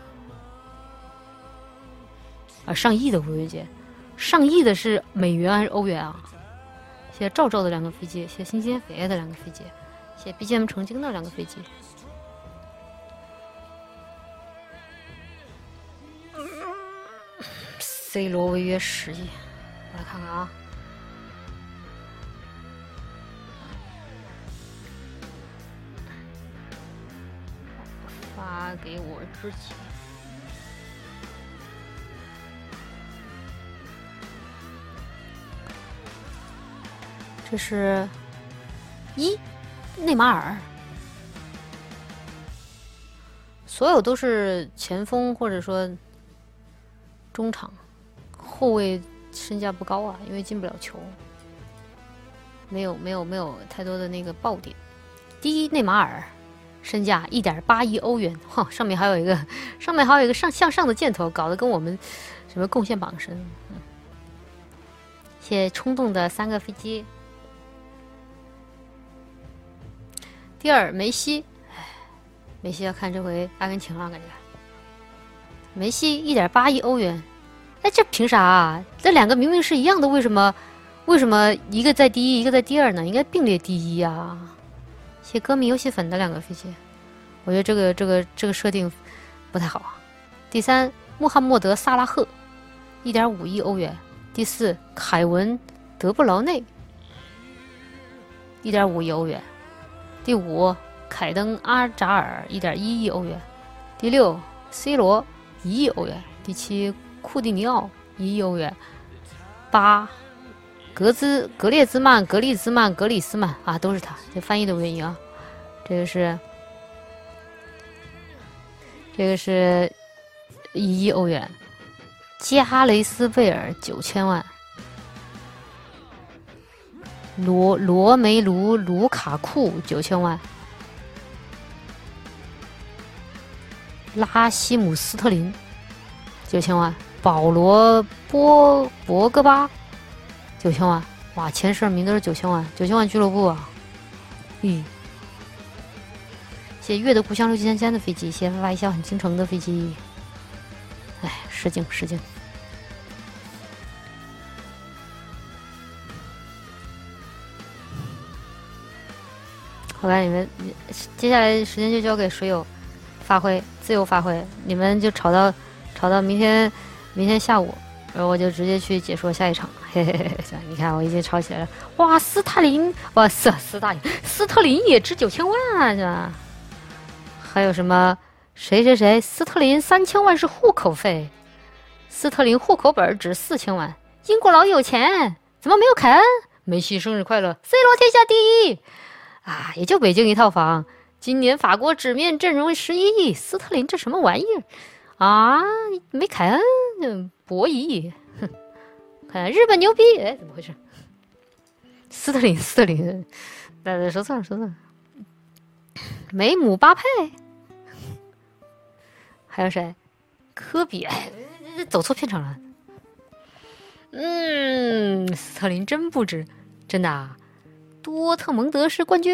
啊，上亿的违约金，上亿的是美元还是欧元啊？谢谢赵赵的2个飞机，谢谢新鲜肥的2个飞机，谢谢 BGM 成精的2个飞机。C 罗违约10亿，我来看看啊。发给我知己。这是内马尔，所有都是前锋或者说中场，后卫身价不高啊，因为进不了球，没有太多的那个爆点。第一，内马尔身价1.8亿欧元，上面还有一个向上的箭头，搞得跟我们什么贡献榜似的。谢谢冲动的3个飞机。第二，梅西，梅西要看这回阿根廷了，感觉。梅西1.8亿欧元，哎，这凭啥啊？这2个明明是一样的，为什么一个在第一，一个在第二呢？应该并列第一啊！谢谢歌迷游戏粉的2个飞机，我觉得这个设定不太好。第三，穆罕默德·萨拉赫，1.5亿欧元。第四，凯文·德布劳内，1.5亿欧元。第五，凯登·阿扎尔1.1亿欧元。第六 ，C 罗1亿欧元。第七，库蒂尼奥1亿欧元。8，格列兹曼、格里斯曼啊，都是他，这翻译的原因啊。这个是1亿欧元。加雷斯贝尔9000万。罗梅卢卡库9000万，拉希姆斯特林9000万，保罗博格巴9000万，哇，前10名都是9000万，9000万俱乐部啊！谢谢月的故乡6733的飞机，谢谢发发一笑很倾城的飞机，哎，失敬。好吧，你们接下来时间就交给水友自由发挥，你们就吵到明天下午，然后我就直接去解说下一场。嘿嘿嘿，你看我已经吵起来了。哇，斯特林也值9000万是吧？还有什么谁？斯特林3000万是户口费，斯特林户口本值4000万。英国佬有钱，怎么没有凯恩？梅西生日快乐 ！C 罗天下第一。啊，也就北京一套房。今年法国纸面阵容11亿，斯特林这什么玩意儿啊？没凯恩，博弈，哼！看日本牛逼，哎，怎么回事？斯特林，说错了。梅姆巴佩，还有谁？科比，哎，走错片场了。斯特林真不值，真的啊。多特蒙德是冠军，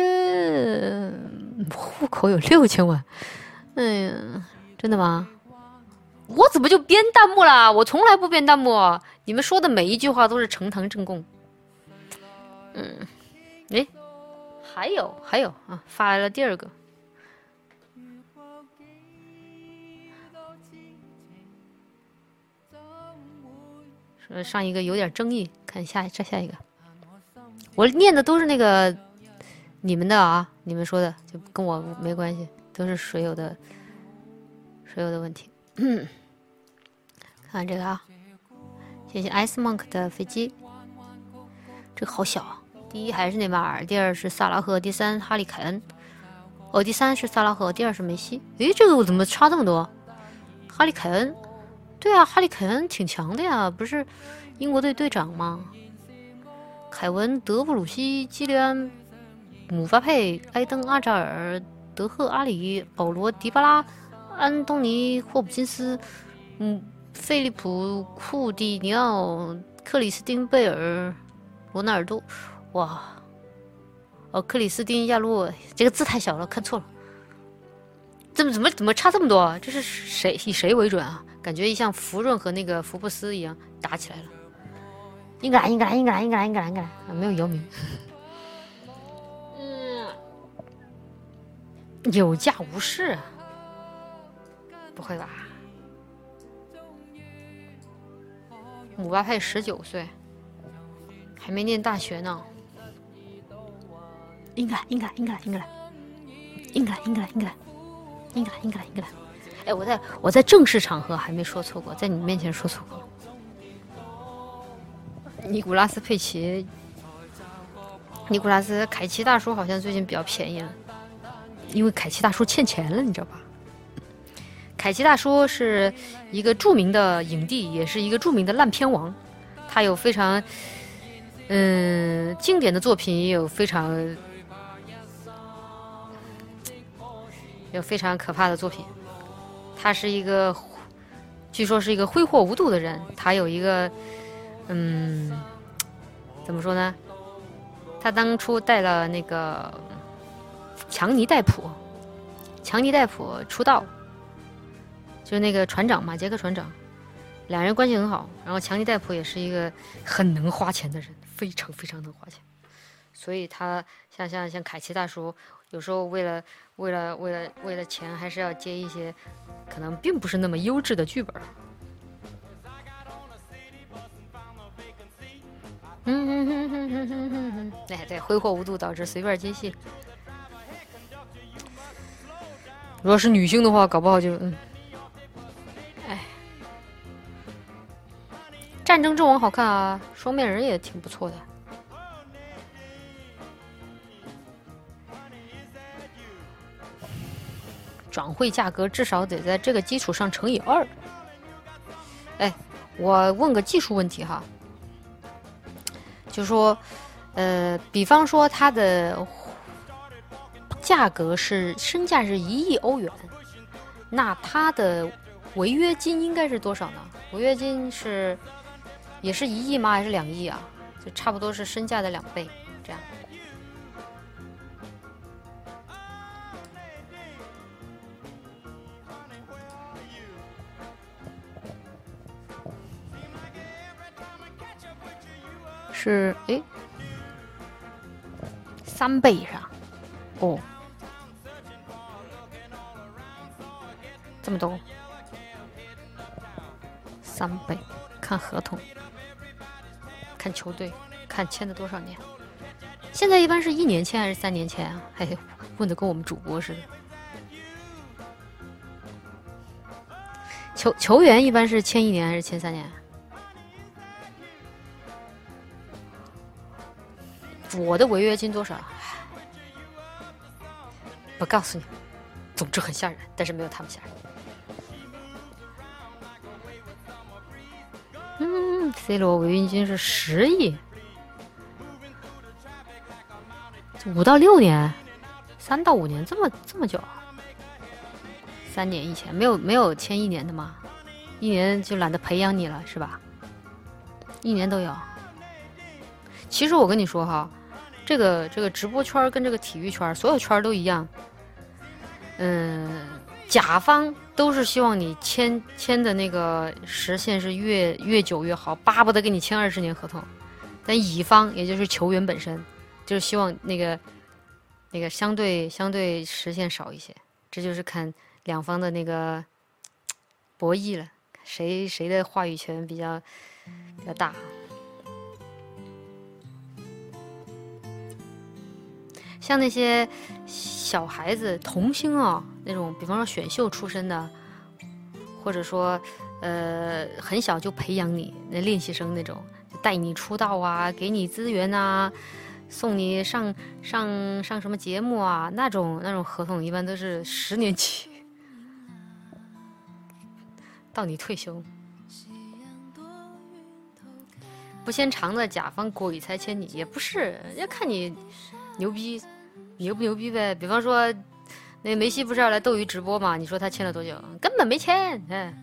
户口有6000万。哎呀，真的吗？我怎么就编弹幕啦？我从来不编弹幕，你们说的每一句话都是呈堂证供。还有啊，发来了第2个。说上一个有点争议，看下一个。我念的都是那个你们的啊，你们说的就跟我没关系，都是水友的问题。看这个啊，谢谢 Ice Monk 的飞机，这个好小啊。第一还是内马尔，第二是萨拉赫，第三哈利凯恩。第三是萨拉赫，第二是梅西。诶，这个我怎么差这么多？哈利凯恩，对啊，哈利凯恩挺强的呀，不是英国队队长吗？ 凯文、德布鲁西、基利安、姆巴佩、埃登、阿扎尔、德赫、阿里、保罗、迪巴拉、安东尼、霍普金斯、费利普、库蒂尼奥、克里斯汀、贝尔、罗纳尔多，哇！克里斯汀亚洛，这个字太小了，看错了。怎么差这么多啊？这是谁以谁为准啊？感觉像福润和那个福布斯一样打起来了。英格兰，没有姚明。有价无市啊？不会吧？姆巴佩19岁，还没念大学呢。英格兰。哎，我在正式场合还没说错过，在你面前说错过。尼古拉斯佩奇，凯奇大叔好像最近比较便宜了，因为凯奇大叔欠钱了，你知道吧？凯奇大叔是一个著名的影帝，也是一个著名的烂片王，他有非常经典的作品，也有非常可怕的作品。他是一个，据说是一个挥霍无度的人。他有一个，怎么说呢？他当初带了那个强尼戴普出道，就是那个船长嘛，杰克船长，两人关系很好。然后强尼戴普也是一个很能花钱的人，非常能花钱。所以他像凯奇大叔，有时候为了钱，还是要接一些可能并不是那么优质的剧本。对，挥霍无度导致随便接戏。如果是女性的话，搞不好就战争之王好看啊，双面人也挺不错的。转会价格至少得在这个基础上乘以2。哎，我问个技术问题哈，就说，比方说它的价格身价是1亿欧元，那它的违约金应该是多少呢？违约金也是1亿吗？还是2亿啊？就差不多是身价的2倍，这样。是3倍是吧？哦，这么多，3倍，看合同，看球队，看签的多少年。现在一般是1年签还是3年签啊？问的跟我们主播似的。球员一般是签1年还是签3年？我的违约金多少？不告诉你，总之很吓人，但是没有他们吓人。C 罗违约金是10亿，5到6年，3到5年，这么久？3年以前没有签1年的吗？1年就懒得培养你了，是吧？1年都有。其实我跟你说哈，这个直播圈跟这个体育圈，所有圈都一样。甲方都是希望你签的那个时限是越久越好，巴不得给你签20年合同。但乙方也就是球员本身，就是希望那个相对时限少一些。这就是看两方的那个博弈了，谁的话语权比较大。像那些小孩子童星啊，那种比方说选秀出身的，或者说很小就培养你那练习生那种，带你出道啊，给你资源啊，送你上什么节目啊，那种合同一般都是10年起，到你退休。 不嫌长的甲方鬼才签你，也不是，人家看你牛逼，牛不牛逼呗。比方说，那梅西不是要来斗鱼直播嘛？你说他签了多久？根本没签，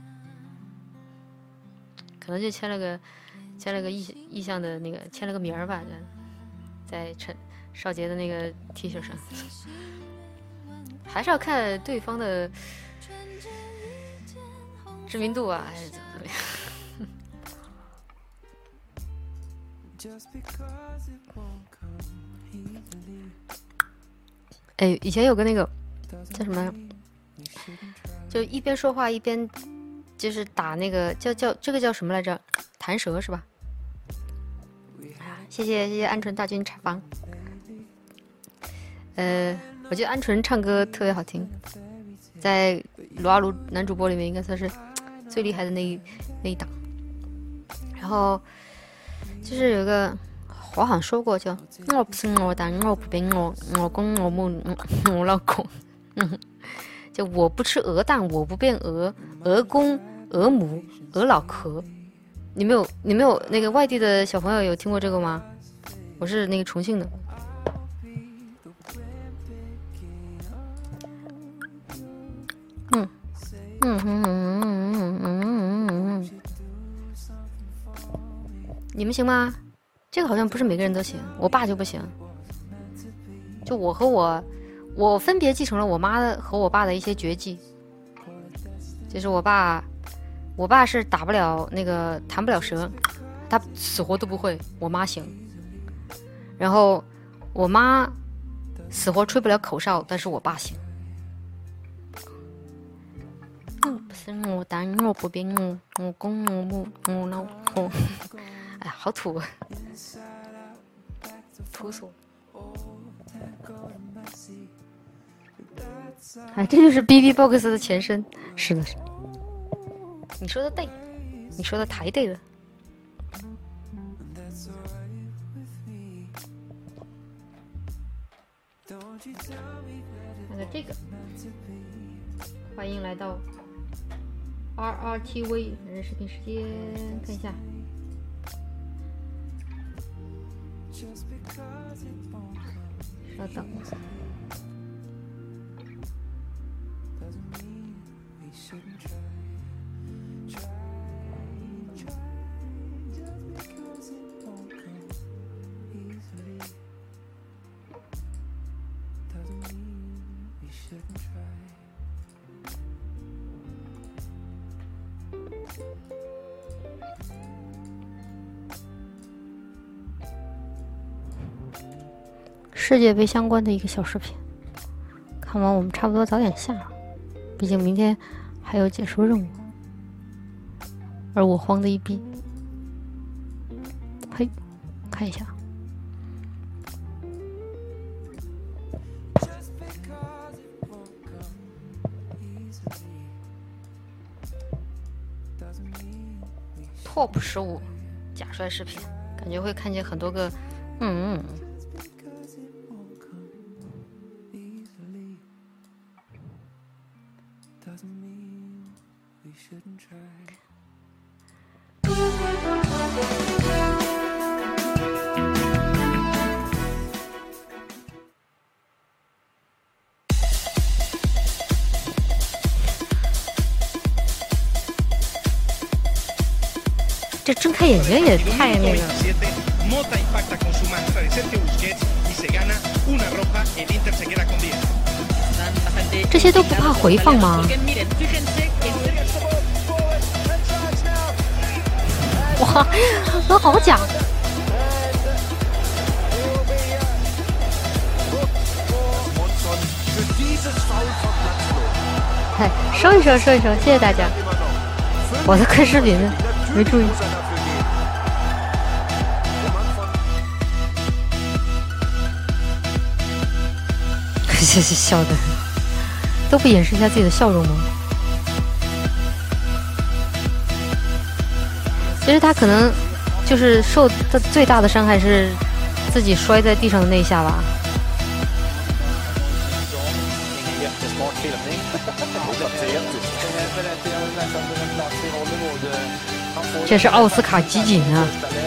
可能就签了个意向的那个，签了个名儿吧，在少杰的那个 T 恤上，还是要看对方的知名度啊，还是怎么样。哎，以前有个那个叫什么，就一边说话一边就是打那个叫这个叫什么来着？弹舌是吧？谢谢鹌鹑大军茶房。我觉得鹌鹑唱歌特别好听，在撸啊撸男主播里面应该算是最厉害的那一档。然后就是有一个我好像说过，叫我不是我但我不变我公我母我老公，就我不吃鹅蛋我不变鹅公鹅母鹅脑壳。你没有那个外地的小朋友有听过这个吗？我是那个重庆的。你们行吗？这个好像不是每个人都行，我爸就不行。就我分别继承了我妈和我爸的一些绝技，就是我爸是打不了那个弹不了舌，他死活都不会，我妈行。然后我妈死活吹不了口哨，但是我爸行。不是我但我不变我公我母我老婆。哎呀，好土，土死我！哎，这就是 BB-box 的前身。是的，是的。你说的对，你说的太对了。看看这个，欢迎来到 RRTV 人视频时间，看一下。稍等。世界杯相关的一个小视频，看完我们差不多早点下了，毕竟明天还有解说任务，而我慌的一逼。嘿，看一下，Top 15假摔视频，感觉会看见很多个这睁开眼睛也太那个。这些都不怕回放吗？哇，都好假！哎，收一收，谢谢大家。我在看视频呢，没注意。笑的都不掩饰一下自己的笑容吗？其实他可能就是受的最大的伤害是自己摔在地上的那一下吧。 这是奥斯卡集锦啊！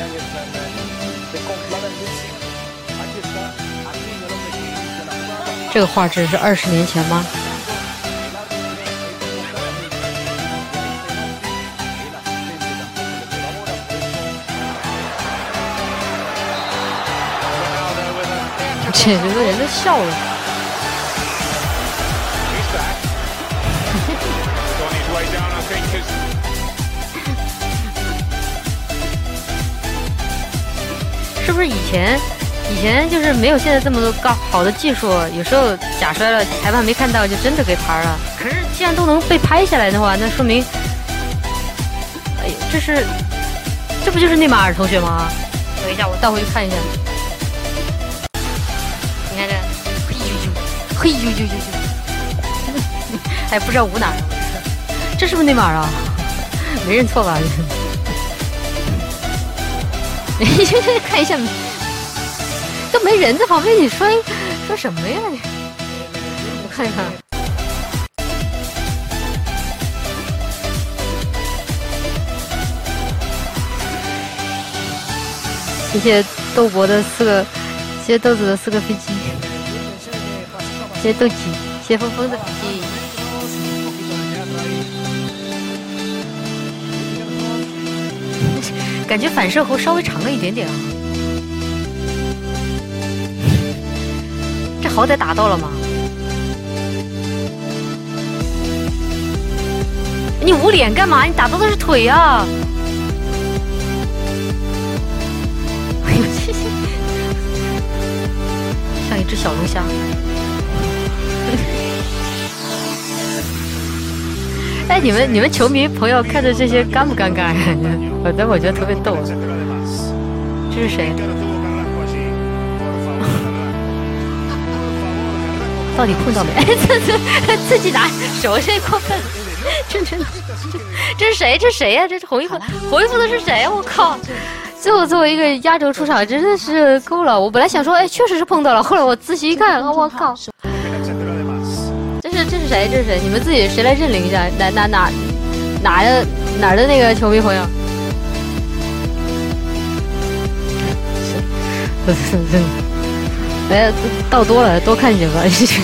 这个画质是20年前吗？这个人都笑了。是不是以前就是没有现在这么多好的技术，有时候假摔了，裁判没看到就真的给牌了。可是既然都能被拍下来的话，那说明，哎呦，这不就是内马尔同学吗？等一下，我倒回去看一下。你看这，嘿呦呦，嘿呦呦呦呦，还不知道舞哪儿。这是不是内马尔啊？没认错吧？看一下，都没人在旁边，你说什么呀？我看一看，谢谢豆博的4个，谢谢豆子的4个飞机，谢谢豆吉，谢谢峰峰的飞机。感觉反射弧稍微长了一点点啊，这好歹打到了吗？你捂脸干嘛？你打到的是腿啊！哎呦，这像一只小龙虾。哎，你们球迷朋友看着这些尴不尴尬呀？我觉得特别逗。这是谁？到底碰到没？哎，自己拿手，这过分！真的，这是谁？这谁呀？这是红衣服的是谁？我靠！最后作为一个压轴出场，真的是够了。我本来想说，哎，确实是碰到了，后来我仔细一看，我靠！这是谁？这是谁？你们自己谁来认领一下？哪儿的那个球迷朋友？哎，倒多了，多看几个。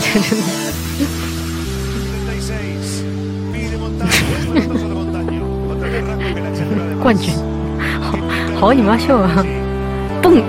冠军，好你妈秀啊！蹦！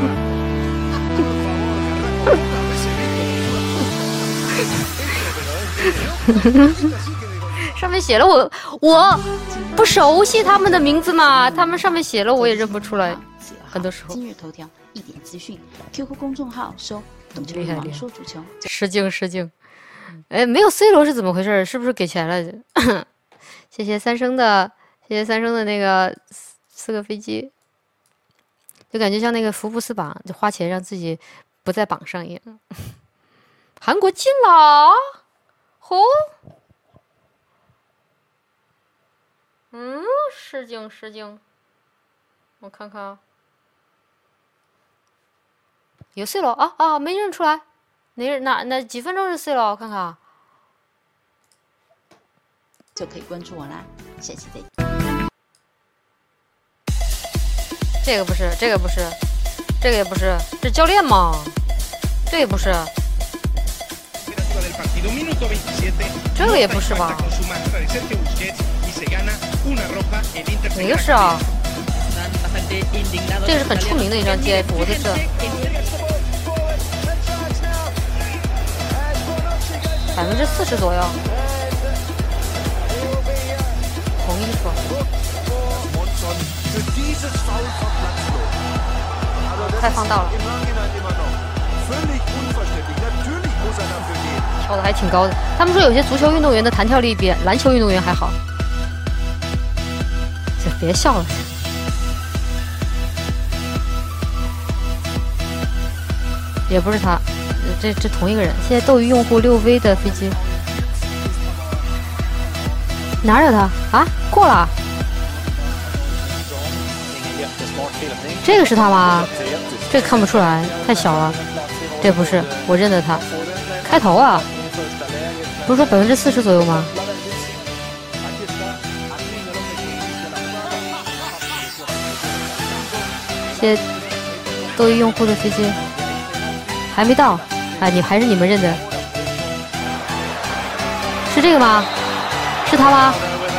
上面写了我不熟悉他们的名字嘛，他们上面写了我也认不出来，很多时候。 今日头条一点资讯 ，QQ 公众号搜“懂球帝王说足球”。 失敬。哎，没有 C 罗是怎么回事？是不是给钱了？谢谢三生的那个4个飞机，就感觉像那个福布斯榜，就花钱让自己不在榜上一样。韩国进了，吼！失敬，我看看，有 C 罗啊，没认出来，哪几分钟是 C 罗？我看看， 就可以关注我啦，下期再见。 这个不是，这个也不是，这教练吗？这也不是，这个也不是吧？哪个是啊？这个是很出名的一张 GF， 我都知道。40%左右，红衣服。太放大了，跳的还挺高的。他们说有些足球运动员的弹跳力比篮球运动员还好。这别笑了，也不是他，这同一个人。现在斗鱼用户6V 的飞机，哪有他啊？过了。这个是他吗？这个看不出来，太小了。这不是，我认得他。开头啊，不是说40%左右吗？ 些抖音用户的飞机还没到，啊，还是你们认的？是这个吗？是他吗？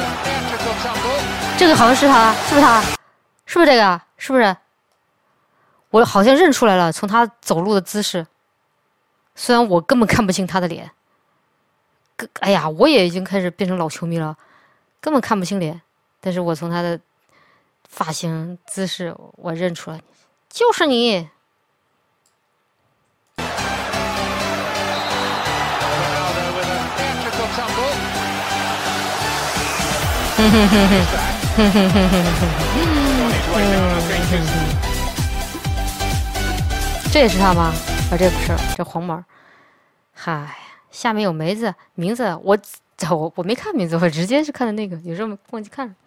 这个好像是他，是不是他？是不是这个？是不是？我好像认出来了，从他走路的姿势，虽然我根本看不清他的脸。哎呀，我也已经开始变成老球迷了，根本看不清脸，但是我从他的发型姿势，我认出来，就是你。这也是他吗？啊，这不是，这黄毛。嗨，下面有梅子名字，我没看名字，我直接是看的那个，有时候忘记看了。